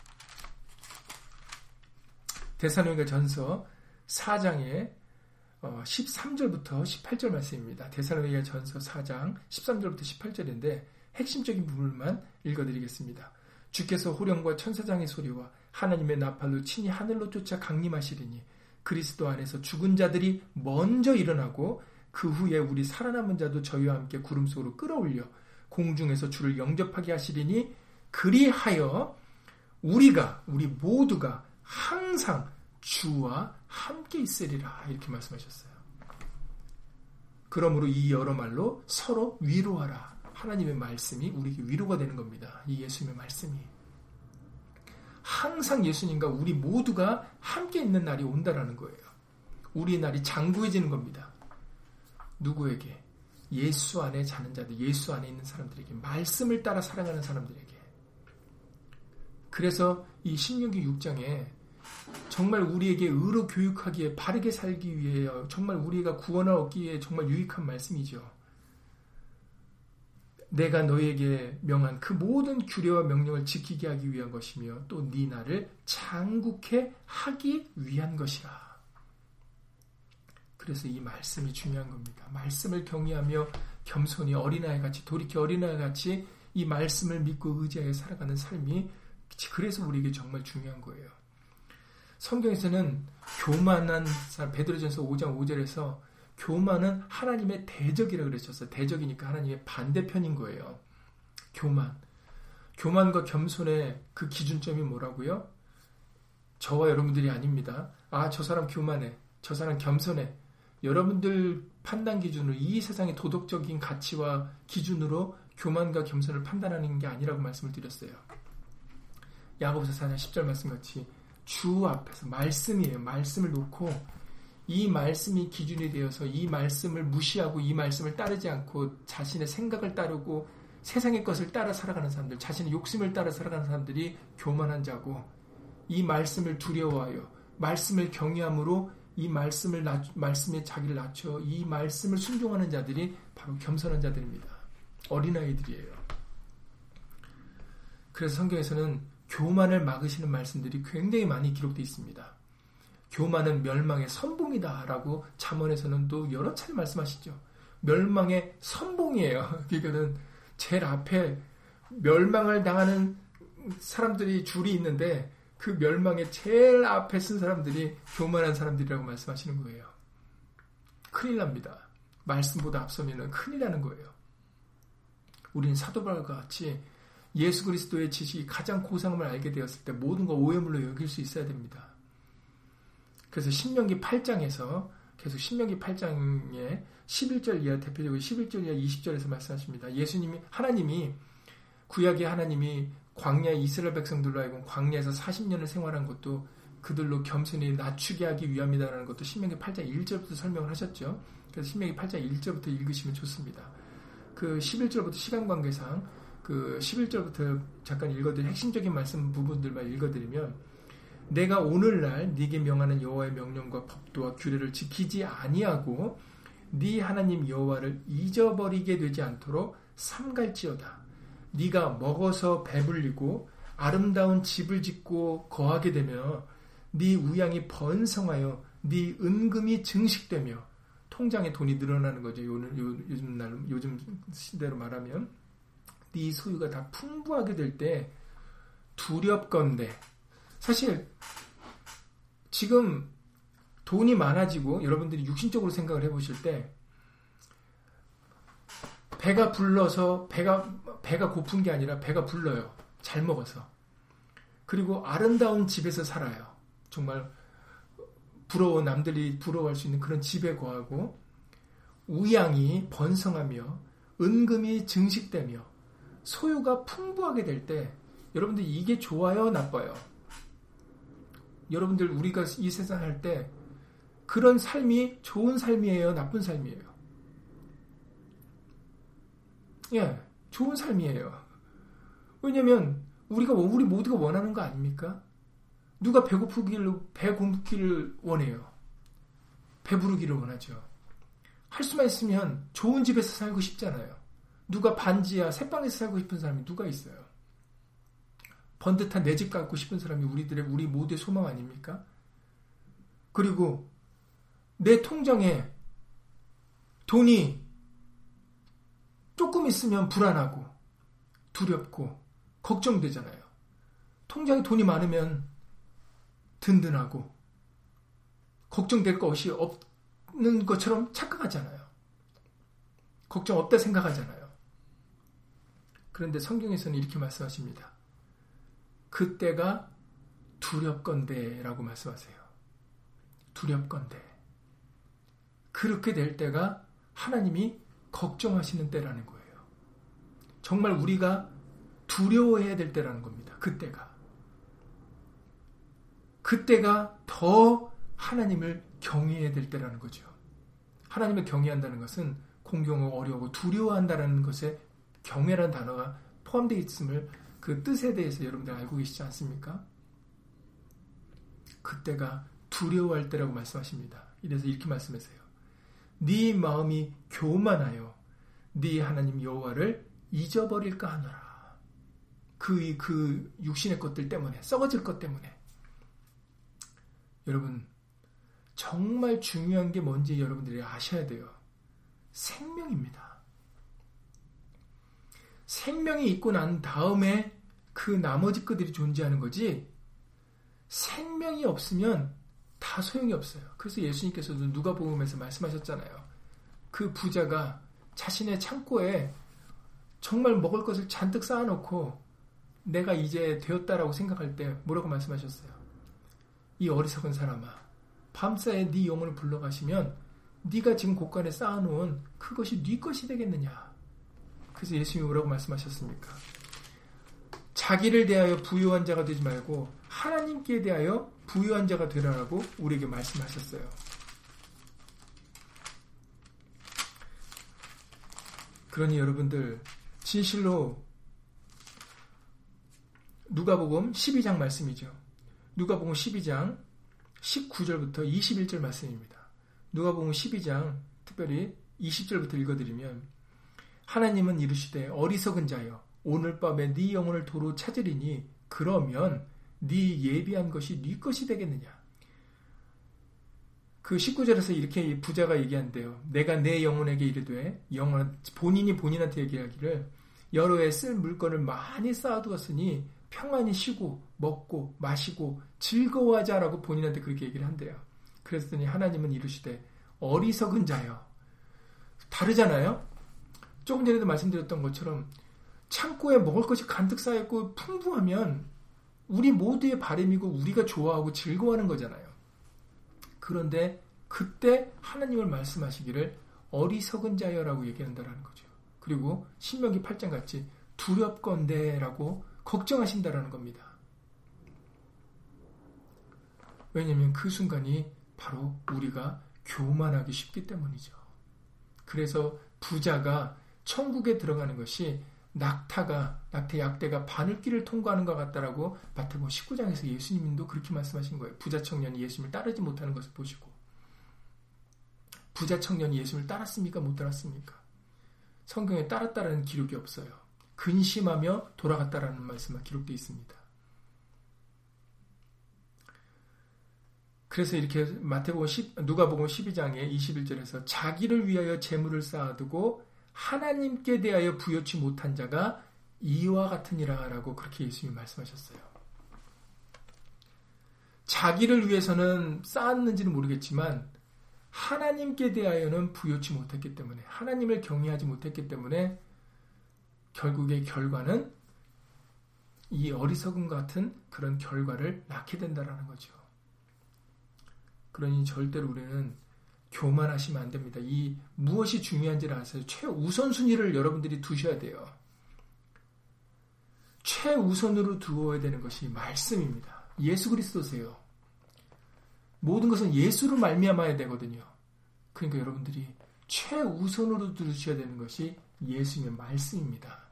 S1: 데살로니가 전서 사 장의 십삼 절부터 십팔 절 말씀입니다. 데살로니가 전서 사 장 십삼 절부터 십팔 절인데 핵심적인 부분만 읽어드리겠습니다. 주께서 호령과 천사장의 소리와 하나님의 나팔로 친히 하늘로 쫓아 강림하시리니 그리스도 안에서 죽은 자들이 먼저 일어나고 그 후에 우리 살아남은 자도 저희와 함께 구름 속으로 끌어올려 공중에서 주를 영접하게 하시리니 그리하여 우리가 우리 모두가 항상 주와 함께 있으리라 이렇게 말씀하셨어요. 그러므로 이 여러 말로 서로 위로하라. 하나님의 말씀이 우리에게 위로가 되는 겁니다. 이 예수님의 말씀이. 항상 예수님과 우리 모두가 함께 있는 날이 온다라는 거예요. 우리의 날이 장구해지는 겁니다. 누구에게? 예수 안에 자는 자들, 예수 안에 있는 사람들에게, 말씀을 따라 살아가는 사람들에게. 그래서 이 신명기 육 장에 정말 우리에게 의로 교육하기에, 바르게 살기 위해, 정말 우리가 구원을 얻기 위해 정말 유익한 말씀이죠. 내가 너에게 명한 그 모든 규례와 명령을 지키게 하기 위한 것이며 또 네 나를 장국해 하기 위한 것이라. 그래서 이 말씀이 중요한 겁니다. 말씀을 경외하며 겸손히 어린아이같이, 돌이켜 어린아이같이 이 말씀을 믿고 의지하여 살아가는 삶이 그래서 우리에게 정말 중요한 거예요. 성경에서는 교만한 사람, 베드로전서 오 장 오 절에서 교만은 하나님의 대적이라고 그러셨어요. 대적이니까 하나님의 반대편인 거예요. 교만. 교만과 겸손의 그 기준점이 뭐라고요? 저와 여러분들이 아닙니다. 아, 저 사람 교만해. 저 사람 겸손해. 여러분들 판단 기준으로 이 세상의 도덕적인 가치와 기준으로 교만과 겸손을 판단하는 게 아니라고 말씀을 드렸어요. 야고보서 사 장 십 절 말씀같이 주 앞에서 말씀이에요. 말씀을 놓고 이 말씀이 기준이 되어서 이 말씀을 무시하고 이 말씀을 따르지 않고 자신의 생각을 따르고 세상의 것을 따라 살아가는 사람들, 자신의 욕심을 따라 살아가는 사람들이 교만한 자고, 이 말씀을 두려워하여 말씀을 경외함으로 이 말씀을 낮, 말씀에 자기를 낮춰 이 말씀을 순종하는 자들이 바로 겸손한 자들입니다. 어린아이들이에요. 그래서 성경에서는 교만을 막으시는 말씀들이 굉장히 많이 기록되어 있습니다. 교만은 멸망의 선봉이다 라고 잠언에서는 또 여러 차례 말씀하시죠. 멸망의 선봉이에요. 그러니까는 제일 앞에 멸망을 당하는 사람들이 줄이 있는데 그 멸망의 제일 앞에 쓴 사람들이 교만한 사람들이라고 말씀하시는 거예요. 큰일 납니다. 말씀보다 앞서면 큰일 나는 거예요. 우리는 사도 바울과 같이 예수 그리스도의 지식이 가장 고상함을 알게 되었을 때 모든 거 오해물로 여길 수 있어야 됩니다. 그래서 신명기 팔 장에서 계속 신명기 팔 장에 십일 절 이하, 대표적으로 십일 절 이하 이십 절에서 말씀하십니다. 예수님이, 하나님이, 구약의 하나님이 광야 이스라엘 백성들로 하여금 광야에서 사십 년을 생활한 것도 그들로 겸손히 낮추게 하기 위함이다라는 것도 신명기 팔 장 일 절부터 설명을 하셨죠. 그래서 신명기 팔 장 일 절부터 읽으시면 좋습니다. 그 십일 절부터 시간 관계상 그 십일 절부터 잠깐 읽어드린 핵심적인 말씀 부분들만 읽어드리면, 내가 오늘날 네게 명하는 여호와의 명령과 법도와 규례를 지키지 아니하고 네 하나님 여호와를 잊어버리게 되지 않도록 삼갈지어다. 네가 먹어서 배불리고 아름다운 집을 짓고 거하게 되며 네 우양이 번성하여 네 은금이 증식되며, 통장에 돈이 늘어나는 거죠. 요즘 날 요즘 시대로 말하면 네 소유가 다 풍부하게 될 때 두렵건대, 사실 지금 돈이 많아지고 여러분들이 육신적으로 생각을 해보실 때 배가 불러서 배가 배가 고픈 게 아니라 배가 불러요. 잘 먹어서. 그리고 아름다운 집에서 살아요. 정말 부러워, 남들이 부러워할 수 있는 그런 집에 거하고, 우양이 번성하며 은금이 증식되며 소유가 풍부하게 될 때 여러분들 이게 좋아요, 나빠요? 여러분들 우리가 이 세상 할 때 그런 삶이 좋은 삶이에요, 나쁜 삶이에요? 예, 좋은 삶이에요. 왜냐면 우리가 우리 모두가 원하는 거 아닙니까? 누가 배고프기를 배고프기를 원해요. 배부르기를 원하죠. 할 수만 있으면 좋은 집에서 살고 싶잖아요. 누가 반지하 새방에서 살고 싶은 사람이 누가 있어요? 번듯한 내 집 갖고 싶은 사람이 우리들의 우리 모두의 소망 아닙니까? 그리고 내 통장에 돈이 조금 있으면 불안하고 두렵고 걱정되잖아요. 통장에 돈이 많으면 든든하고 걱정될 것이 없는 것처럼 착각하잖아요. 걱정 없다 생각하잖아요. 그런데 성경에서는 이렇게 말씀하십니다. 그때가 두렵건대 라고 말씀하세요. 두렵건대. 그렇게 될 때가 하나님이 걱정하시는 때라는 거예요. 정말 우리가 두려워해야 될 때라는 겁니다. 그때가. 그때가 더 하나님을 경외해야 될 때라는 거죠. 하나님을 경외한다는 것은 공경하고 어려우고 두려워한다는 것에 경외라는 단어가 포함되어 있음을 그 뜻에 대해서 여러분들 알고 계시지 않습니까? 그때가 두려워할 때라고 말씀하십니다. 이래서 이렇게 말씀하세요. 네 마음이 교만하여 네 하나님 여호와를 잊어버릴까 하노라. 그, 그 육신의 것들 때문에, 썩어질 것 때문에. 여러분, 정말 중요한 게 뭔지 여러분들이 아셔야 돼요. 생명입니다. 생명이 있고 난 다음에 그 나머지 것들이 존재하는 거지, 생명이 없으면 다 소용이 없어요. 그래서 예수님께서도 누가복음에서 말씀하셨잖아요. 그 부자가 자신의 창고에 정말 먹을 것을 잔뜩 쌓아놓고 내가 이제 되었다라고 생각할 때 뭐라고 말씀하셨어요? 이 어리석은 사람아, 밤사이에 네 영혼을 불러가시면 네가 지금 곳간에 쌓아놓은 그것이 네 것이 되겠느냐. 그래서 예수님이 뭐라고 말씀하셨습니까? 자기를 대하여 부유한 자가 되지 말고 하나님께 대하여 부유한 자가 되라라고 우리에게 말씀하셨어요. 그러니 여러분들, 진실로 누가복음 십이 장 말씀이죠. 누가복음 십이 장 십구 절부터 이십일 절 말씀입니다. 누가복음 십이 장 특별히 이십 절부터 읽어드리면, 하나님은 이르시되 어리석은 자여 오늘 밤에 네 영혼을 도로 찾으리니 그러면 네 예비한 것이 네 것이 되겠느냐. 그 십구 절에서 이렇게 부자가 얘기한대요. 내가 내 영혼에게 이르되, 영혼, 본인이 본인한테 얘기하기를 여러 해 쓸 물건을 많이 쌓아두었으니 평안히 쉬고 먹고 마시고 즐거워하자라고 본인한테 그렇게 얘기를 한대요. 그랬더니 하나님은 이르시되 어리석은 자여. 다르잖아요. 조금 전에도 말씀드렸던 것처럼 창고에 먹을 것이 가득 쌓였고 풍부하면 우리 모두의 바람이고 우리가 좋아하고 즐거워하는 거잖아요. 그런데 그때 하나님을 말씀하시기를 어리석은 자여라고 얘기한다라는 거죠. 그리고 신명기 팔 장 같이 두렵건대라고 걱정하신다라는 겁니다. 왜냐하면 그 순간이 바로 우리가 교만하기 쉽기 때문이죠. 그래서 부자가 천국에 들어가는 것이 낙타가, 낙태 약대가 바늘길을 통과하는 것 같다라고 마태복음 십구 장에서 예수님도 그렇게 말씀하신 거예요. 부자 청년이 예수님을 따르지 못하는 것을 보시고. 부자 청년이 예수님을 따랐습니까? 못 따랐습니까? 성경에 따랐다라는 기록이 없어요. 근심하며 돌아갔다라는 말씀만 기록되어 있습니다. 그래서 이렇게 마태복음 누가복음 십이 장의 이십일 절에서 자기를 위하여 재물을 쌓아두고 하나님께 대하여 부여치 못한 자가 이와 같으니라 라고 그렇게 예수님이 말씀하셨어요. 자기를 위해서는 쌓았는지는 모르겠지만 하나님께 대하여는 부여치 못했기 때문에, 하나님을 경외하지 못했기 때문에 결국의 결과는 이 어리석음 같은 그런 결과를 낳게 된다라는 거죠. 그러니 절대로 우리는 교만하시면 안 됩니다. 이 무엇이 중요한지를 아세요? 최우선순위를 여러분들이 두셔야 돼요. 최우선으로 두어야 되는 것이 말씀입니다. 예수 그리스도세요. 모든 것은 예수로 말미암아야 되거든요. 그러니까 여러분들이 최우선으로 두셔야 되는 것이 예수님의 말씀입니다.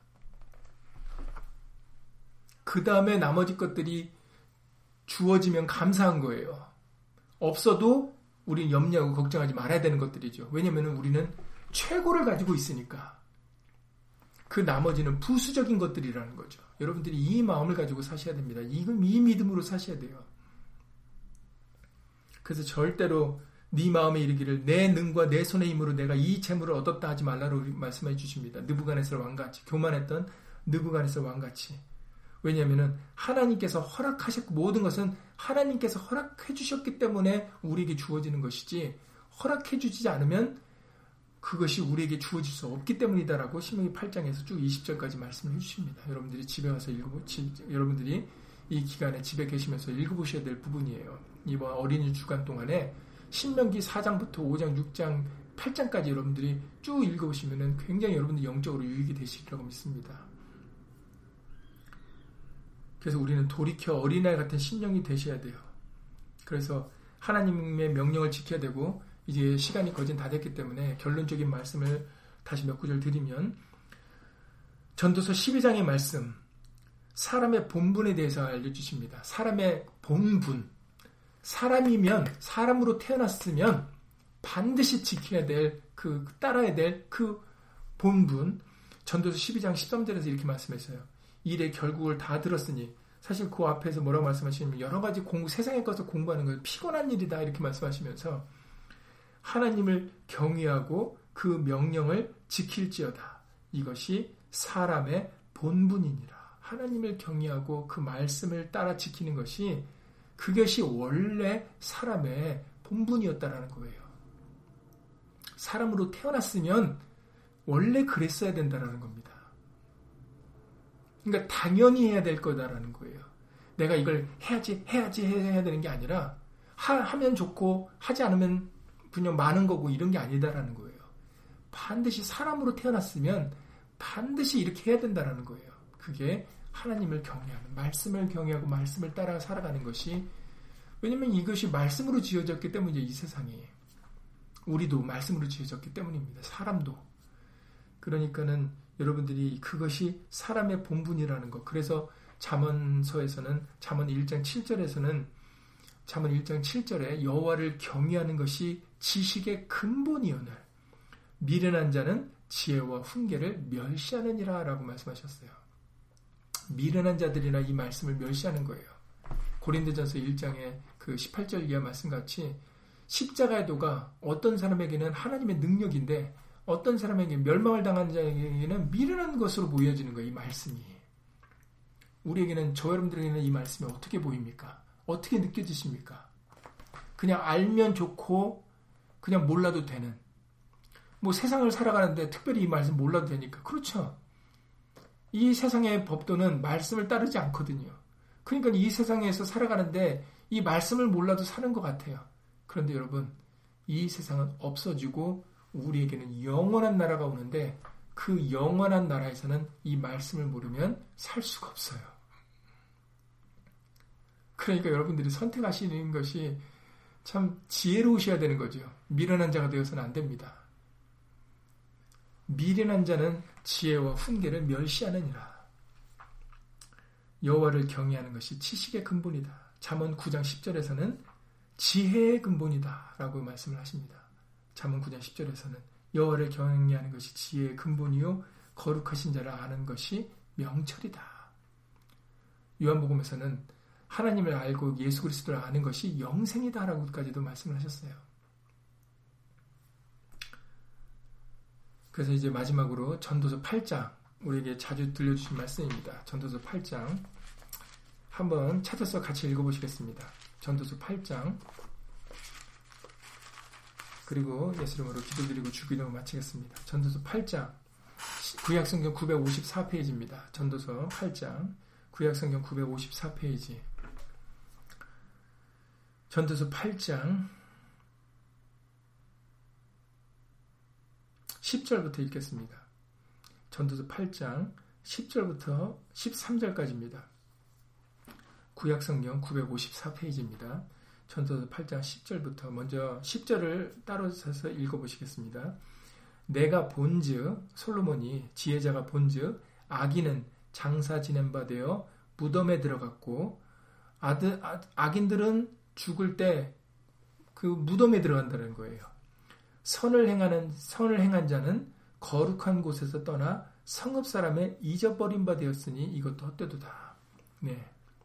S1: 그 다음에 나머지 것들이 주어지면 감사한 거예요. 없어도 우리는 염려하고 걱정하지 말아야 되는 것들이죠. 왜냐하면 우리는 최고를 가지고 있으니까. 그 나머지는 부수적인 것들이라는 거죠. 여러분들이 이 마음을 가지고 사셔야 됩니다. 이건 이 믿음으로 사셔야 돼요. 그래서 절대로 네 마음에 이르기를 내 능과 내 손의 힘으로 내가 이 재물을 얻었다 하지 말라고 말씀해 주십니다. 느부갓네살 왕같이, 교만했던 느부갓네살 왕같이. 왜냐하면 하나님께서 허락하셨고 모든 것은 하나님께서 허락해 주셨기 때문에 우리에게 주어지는 것이지 허락해 주지 않으면 그것이 우리에게 주어질 수 없기 때문이다라고 신명기 팔 장에서 쭉 이십 절까지 말씀을 해주십니다. 여러분들이 집에 와서 읽어보, 지, 여러분들이 이 기간에 집에 계시면서 읽어보셔야 될 부분이에요. 이번 어린이 주간 동안에 신명기 사 장부터 오 장, 육 장, 팔 장까지 여러분들이 쭉 읽어보시면 굉장히 여러분들 영적으로 유익이 되시리라고 믿습니다. 그래서 우리는 돌이켜 어린아이 같은 심령이 되셔야 돼요. 그래서 하나님의 명령을 지켜야 되고 이제 시간이 거진 다 됐기 때문에 결론적인 말씀을 다시 몇 구절 드리면 전도서 십이 장의 말씀 사람의 본분에 대해서 알려주십니다. 사람의 본분 사람이면 사람으로 태어났으면 반드시 지켜야 될 그 따라야 될 그 본분 전도서 십이 장 십삼 절에서 이렇게 말씀했어요. 일의 결국을 다 들었으니 사실 그 앞에서 뭐라고 말씀하시냐면 여러 가지 공부 세상의 것을 공부하는 건 피곤한 일이다 이렇게 말씀하시면서 하나님을 경외하고 그 명령을 지킬지어다. 이것이 사람의 본분이니라. 하나님을 경외하고 그 말씀을 따라 지키는 것이 그것이 원래 사람의 본분이었다라는 거예요. 사람으로 태어났으면 원래 그랬어야 된다라는 겁니다. 그러니까 당연히 해야 될 거다라는 거예요. 내가 이걸 해야지 해야지 해야 되는 게 아니라 하, 하면 좋고 하지 않으면 그냥 많은 거고 이런 게 아니다라는 거예요. 반드시 사람으로 태어났으면 반드시 이렇게 해야 된다라는 거예요. 그게 하나님을 경외하는 말씀을 경외하고 말씀을 따라 살아가는 것이 왜냐면 이것이 말씀으로 지어졌기 때문이죠. 이 세상이. 우리도 말씀으로 지어졌기 때문입니다. 사람도. 그러니까는 여러분들이 그것이 사람의 본분이라는 것. 그래서 잠언서에서는 잠언 일 장 칠 절에서는 잠언 일 장 칠 절에 여호와를 경외하는 것이 지식의 근본이오늘 미련한 자는 지혜와 훈계를 멸시하느니라 라고 말씀하셨어요. 미련한 자들이나 이 말씀을 멸시하는 거예요. 고린도전서 일 장의 그 십팔 절 이하 말씀같이 십자가의 도가 어떤 사람에게는 하나님의 능력인데 어떤 사람에게 멸망을 당한 자에게는 미련한 것으로 보여지는 거예요. 이 말씀이. 우리에게는 저 여러분들에게는 이 말씀이 어떻게 보입니까? 어떻게 느껴지십니까? 그냥 알면 좋고 그냥 몰라도 되는 뭐 세상을 살아가는데 특별히 이 말씀 몰라도 되니까 그렇죠. 이 세상의 법도는 말씀을 따르지 않거든요. 그러니까 이 세상에서 살아가는데 이 말씀을 몰라도 사는 것 같아요. 그런데 여러분 이 세상은 없어지고 우리에게는 영원한 나라가 오는데 그 영원한 나라에서는 이 말씀을 모르면 살 수가 없어요. 그러니까 여러분들이 선택하시는 것이 참 지혜로우셔야 되는 거죠. 미련한 자가 되어서는 안 됩니다. 미련한 자는 지혜와 훈계를 멸시하느니라. 여호와를 경외하는 것이 지식의 근본이다. 잠언 구 장 십 절에서는 지혜의 근본이다 라고 말씀을 하십니다. 잠언 구 장 십 절에서는 여호와를 경외하는 것이 지혜의 근본이요 거룩하신 자를 아는 것이 명철이다. 요한복음에서는 하나님을 알고 예수 그리스도를 아는 것이 영생이다 라고까지도 말씀을 하셨어요. 그래서 이제 마지막으로 전도서 팔 장 우리에게 자주 들려주신 말씀입니다. 전도서 팔 장 한번 찾아서 같이 읽어보시겠습니다. 전도서 팔 장 그리고 예수 이름으로 기도드리고 주기도 마치겠습니다. 전도서 팔 장 구약성경 구백오십사 페이지입니다. 전도서 팔 장 구약성경 구백오십사 페이지 전도서 팔 장 십 절부터 읽겠습니다. 전도서 팔 장 십 절부터 십삼 절까지입니다. 구약성경 구백오십사 페이지입니다. 전도서 팔 장 십 절부터 먼저 십 절을 따로 서서 읽어보시겠습니다. 내가 본즉 솔로몬이 지혜자가 본즉 악인은 장사 지낸 바 되어 무덤에 들어갔고 아드, 아, 악인들은 죽을 때 그 무덤에 들어간다는 거예요. 선을 행하는 선을 행한 자는 거룩한 곳에서 떠나 성읍 사람의 잊어버린 바 되었으니 이것도 헛되도다. 네.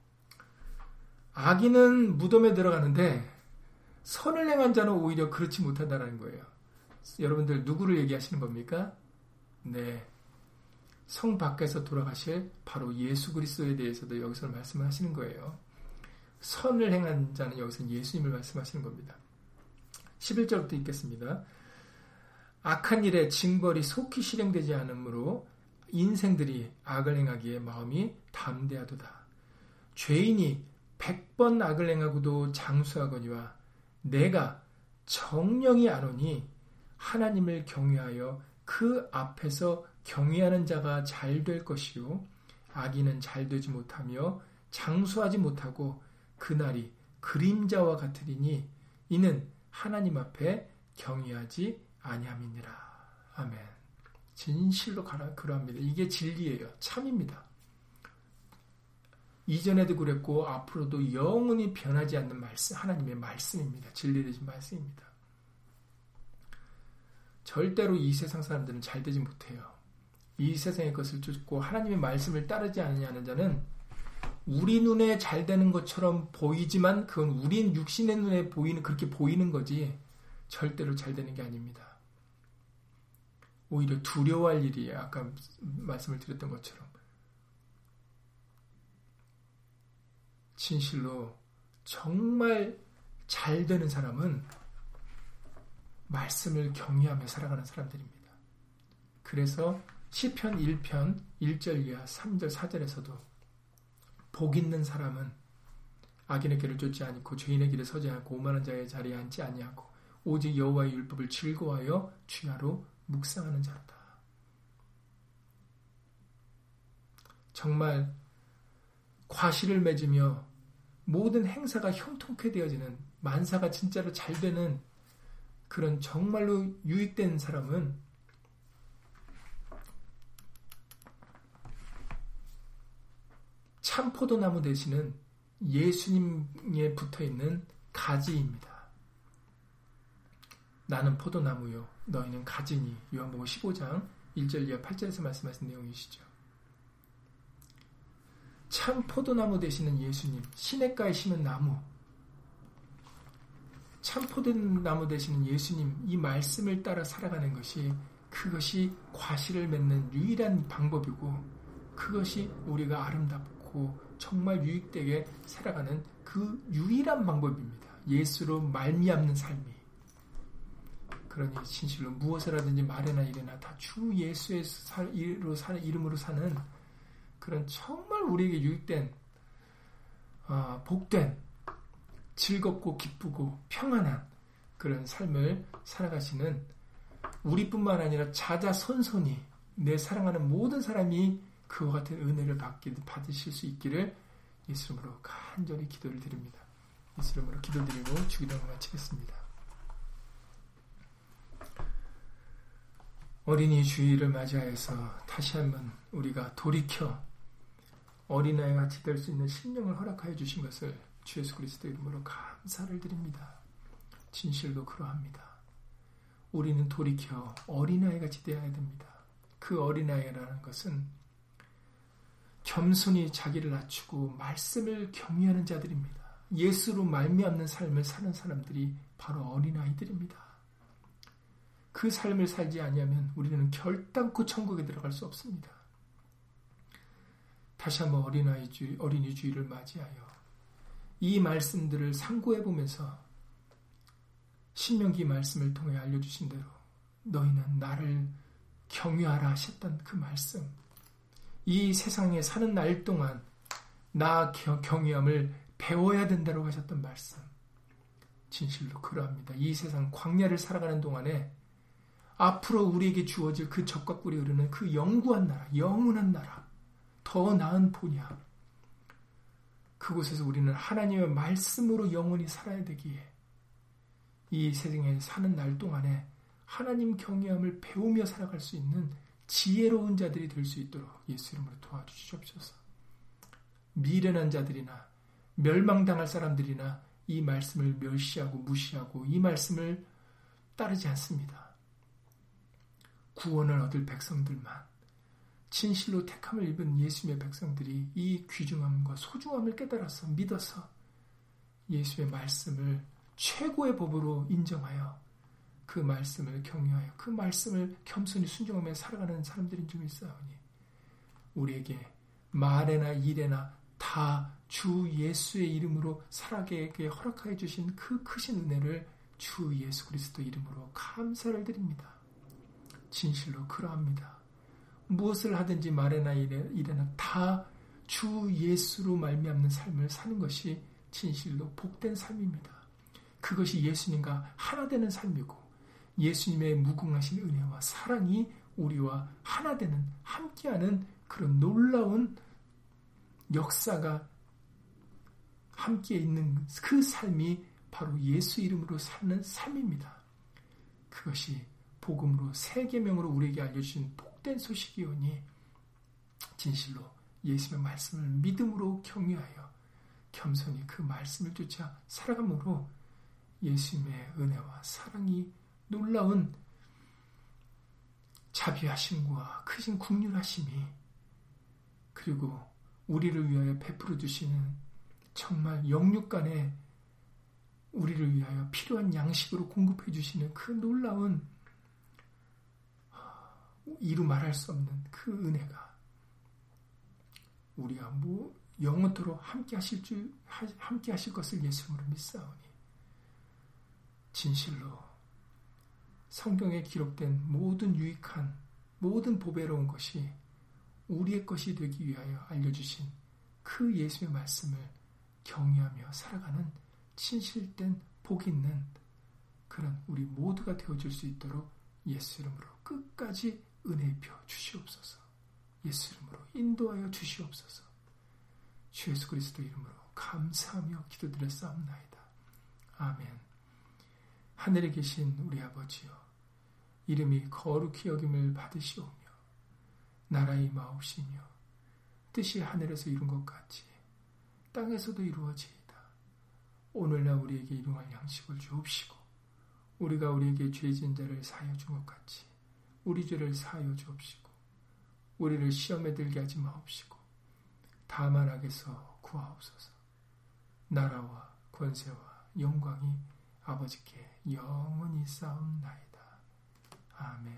S1: 악인은 무덤에 들어가는데 선을 행한 자는 오히려 그렇지 못하다라는 거예요. 여러분들 누구를 얘기하시는 겁니까? 네. 성 밖에서 돌아가실 바로 예수 그리스도에 대해서도 여기서 말씀을 하시는 거예요. 선을 행한 자는 여기서 예수님을 말씀하시는 겁니다. 십일 절부터 읽겠습니다. 악한 일에 징벌이 속히 실행되지 않으므로 인생들이 악을 행하기에 마음이 담대하도다. 죄인이 백 번 악을 행하고도 장수하거니와 내가 정령이 아노니 하나님을 경외하여 그 앞에서 경외하는 자가 잘 될 것이요 악인은 잘 되지 못하며 장수하지 못하고 그날이 그림자와 같으리니 이는 하나님 앞에 경외하지 아니함이니라. 아멘. 진실로 그러합니다. 이게 진리예요. 참입니다. 이전에도 그랬고 앞으로도 영원히 변하지 않는 말씀, 하나님의 말씀입니다. 진리되신 말씀입니다. 절대로 이 세상 사람들은 잘 되지 못해요. 이 세상의 것을 쫓고 하나님의 말씀을 따르지 않느냐는 자는 우리 눈에 잘 되는 것처럼 보이지만 그건 우리 육신의 눈에 보이는 그렇게 보이는 거지 절대로 잘 되는 게 아닙니다. 오히려 두려워할 일이에요. 아까 말씀을 드렸던 것처럼. 진실로 정말 잘 되는 사람은 말씀을 경외하며 살아가는 사람들입니다. 그래서 시편 일 편 일 절 이하 삼 절 사 절에서도 복 있는 사람은 악인의 길을 쫓지 않고 죄인의 길에 서지 않고 오만한 자의 자리에 앉지 아니하고 오직 여호와의 율법을 즐거워하여 주야로 묵상하는 자로다. 정말 과실을 맺으며 모든 행사가 형통케 되어지는 만사가 진짜로 잘 되는 그런 정말로 유익된 사람은 참 포도나무 되시는 예수님에 붙어있는 가지입니다. 나는 포도나무요 너희는 가지니. 요한복음 십오 장 일 절 이하 팔 절에서 말씀하신 내용이시죠. 참 포도나무 되시는 예수님, 시냇가에 심은 나무, 참 포도나무 되시는 예수님, 이 말씀을 따라 살아가는 것이 그것이 과실을 맺는 유일한 방법이고 그것이 우리가 아름답고 정말 유익되게 살아가는 그 유일한 방법입니다. 예수로 말미암는 삶이. 그러니 진실로 무엇을 하든지 말이나 이래나 다 주 예수의 이름으로 사는 그런 정말 우리에게 유익된 어, 복된 즐겁고 기쁘고 평안한 그런 삶을 살아가시는 우리뿐만 아니라 자자손손이 내 사랑하는 모든 사람이 그와 같은 은혜를 받기, 받으실 수 있기를 예수 이름으로 간절히 기도를 드립니다. 예수 이름으로 기도드리고 주기도를 마치겠습니다. 어린이 주일을 맞이하여서 다시 한번 우리가 돌이켜 어린아이 같이 될 수 있는 심령을 허락하여 주신 것을 주 예수 그리스도 이름으로 감사를 드립니다. 진실로 그러합니다. 우리는 돌이켜 어린아이 같이 되어야 됩니다. 그 어린아이라는 것은 겸손히 자기를 낮추고 말씀을 경외하는 자들입니다. 예수로 말미암는 삶을 사는 사람들이 바로 어린아이들입니다. 그 삶을 살지 아니하면 우리는 결단코 천국에 들어갈 수 없습니다. 다시 한번 어린아이 주일, 어린이 주일을 맞이하여 이 말씀들을 상고해 보면서 신명기 말씀을 통해 알려주신 대로 너희는 나를 경외하라 하셨던 그 말씀, 이 세상에 사는 날 동안 나 경외함을 배워야 된다고 하셨던 말씀, 진실로 그러합니다. 이 세상 광야를 살아가는 동안에 앞으로 우리에게 주어질 그 적과 꿀이 흐르는 그 영구한 나라, 영원한 나라, 더 나은 본향, 그곳에서 우리는 하나님의 말씀으로 영원히 살아야 되기에 이 세상에 사는 날 동안에 하나님 경외함을 배우며 살아갈 수 있는 지혜로운 자들이 될 수 있도록 예수 이름으로 도와주시옵소서. 미련한 자들이나 멸망당할 사람들이나 이 말씀을 멸시하고 무시하고 이 말씀을 따르지 않습니다. 구원을 얻을 백성들만, 진실로 택함을 입은 예수의 백성들이 이 귀중함과 소중함을 깨달아서 믿어서 예수의 말씀을 최고의 법으로 인정하여 그 말씀을 경외하여 그 말씀을 겸손히 순종하며 살아가는 사람들인 줄 있사오니 우리에게 말에나 일에나 다 주 예수의 이름으로 살아가게 허락하여 주신 그 크신 은혜를 주 예수 그리스도 이름으로 감사를 드립니다. 진실로 그러합니다. 무엇을 하든지 말에나 일에나 다 주 예수로 말미암는 삶을 사는 것이 진실로 복된 삶입니다. 그것이 예수님과 하나 되는 삶이고 예수님의 무궁하신 은혜와 사랑이 우리와 하나 되는 함께하는 그런 놀라운 역사가 함께 있는 그 삶이 바로 예수 이름으로 사는 삶입니다. 그것이 복음으로 새 계명으로 우리에게 알려주신 복된 소식이오니 진실로 예수의 말씀을 믿음으로 경외하여 겸손히 그 말씀을 쫓아 살아감으로 예수님의 은혜와 사랑이 놀라운 자비하심과 크신 긍휼하심이 그리고 우리를 위하여 베풀어 주시는 정말 영육간에 우리를 위하여 필요한 양식으로 공급해 주시는 그 놀라운 이루 말할 수 없는 그 은혜가 우리와 뭐 영원토록 함께 하실 줄 함께 하실 것을 예수님으로 믿사오니 진실로 성경에 기록된 모든 유익한 모든 보배로운 것이 우리의 것이 되기 위하여 알려주신 그 예수의 말씀을 경외하며 살아가는 진실된 복 있는 그런 우리 모두가 되어줄 수 있도록 예수 이름으로 끝까지 은혜 입혀 주시옵소서. 예수 이름으로 인도하여 주시옵소서. 주 예수 그리스도 이름으로 감사하며 기도드렸사옵나이다. 아멘. 하늘에 계신 우리 아버지여, 이름이 거룩히 여김을 받으시오며 나라의 마옵시며 뜻이 하늘에서 이룬 것 같이 땅에서도 이루어지이다. 오늘날 우리에게 일용할 양식을 주옵시고 우리가 우리에게 죄진 자를 사하여 준 것 같이 우리 죄를 사하여 주옵시고 우리를 시험에 들게 하지 마옵시고 다만 악에서 구하옵소서. 나라와 권세와 영광이 아버지께 영원히 싸움나이다. 아멘.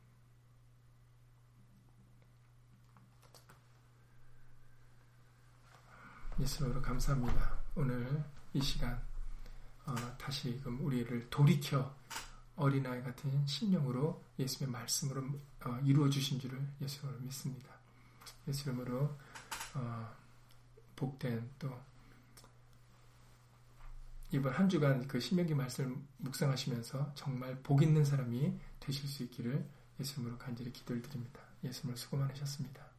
S1: 예수님으로 감사합니다. 오늘 이 시간 어, 다시금 우리를 돌이켜 어린아이 같은 심령으로 예수님의 말씀으로 어, 이루어 주신 줄을 예수님으로 믿습니다. 예수님으로 어, 복된 또 이번 한 주간 그 신명기 말씀을 묵상하시면서 정말 복 있는 사람이 되실 수 있기를 예수님으로 간절히 기도를 드립니다. 예수님을 수고 많으셨습니다.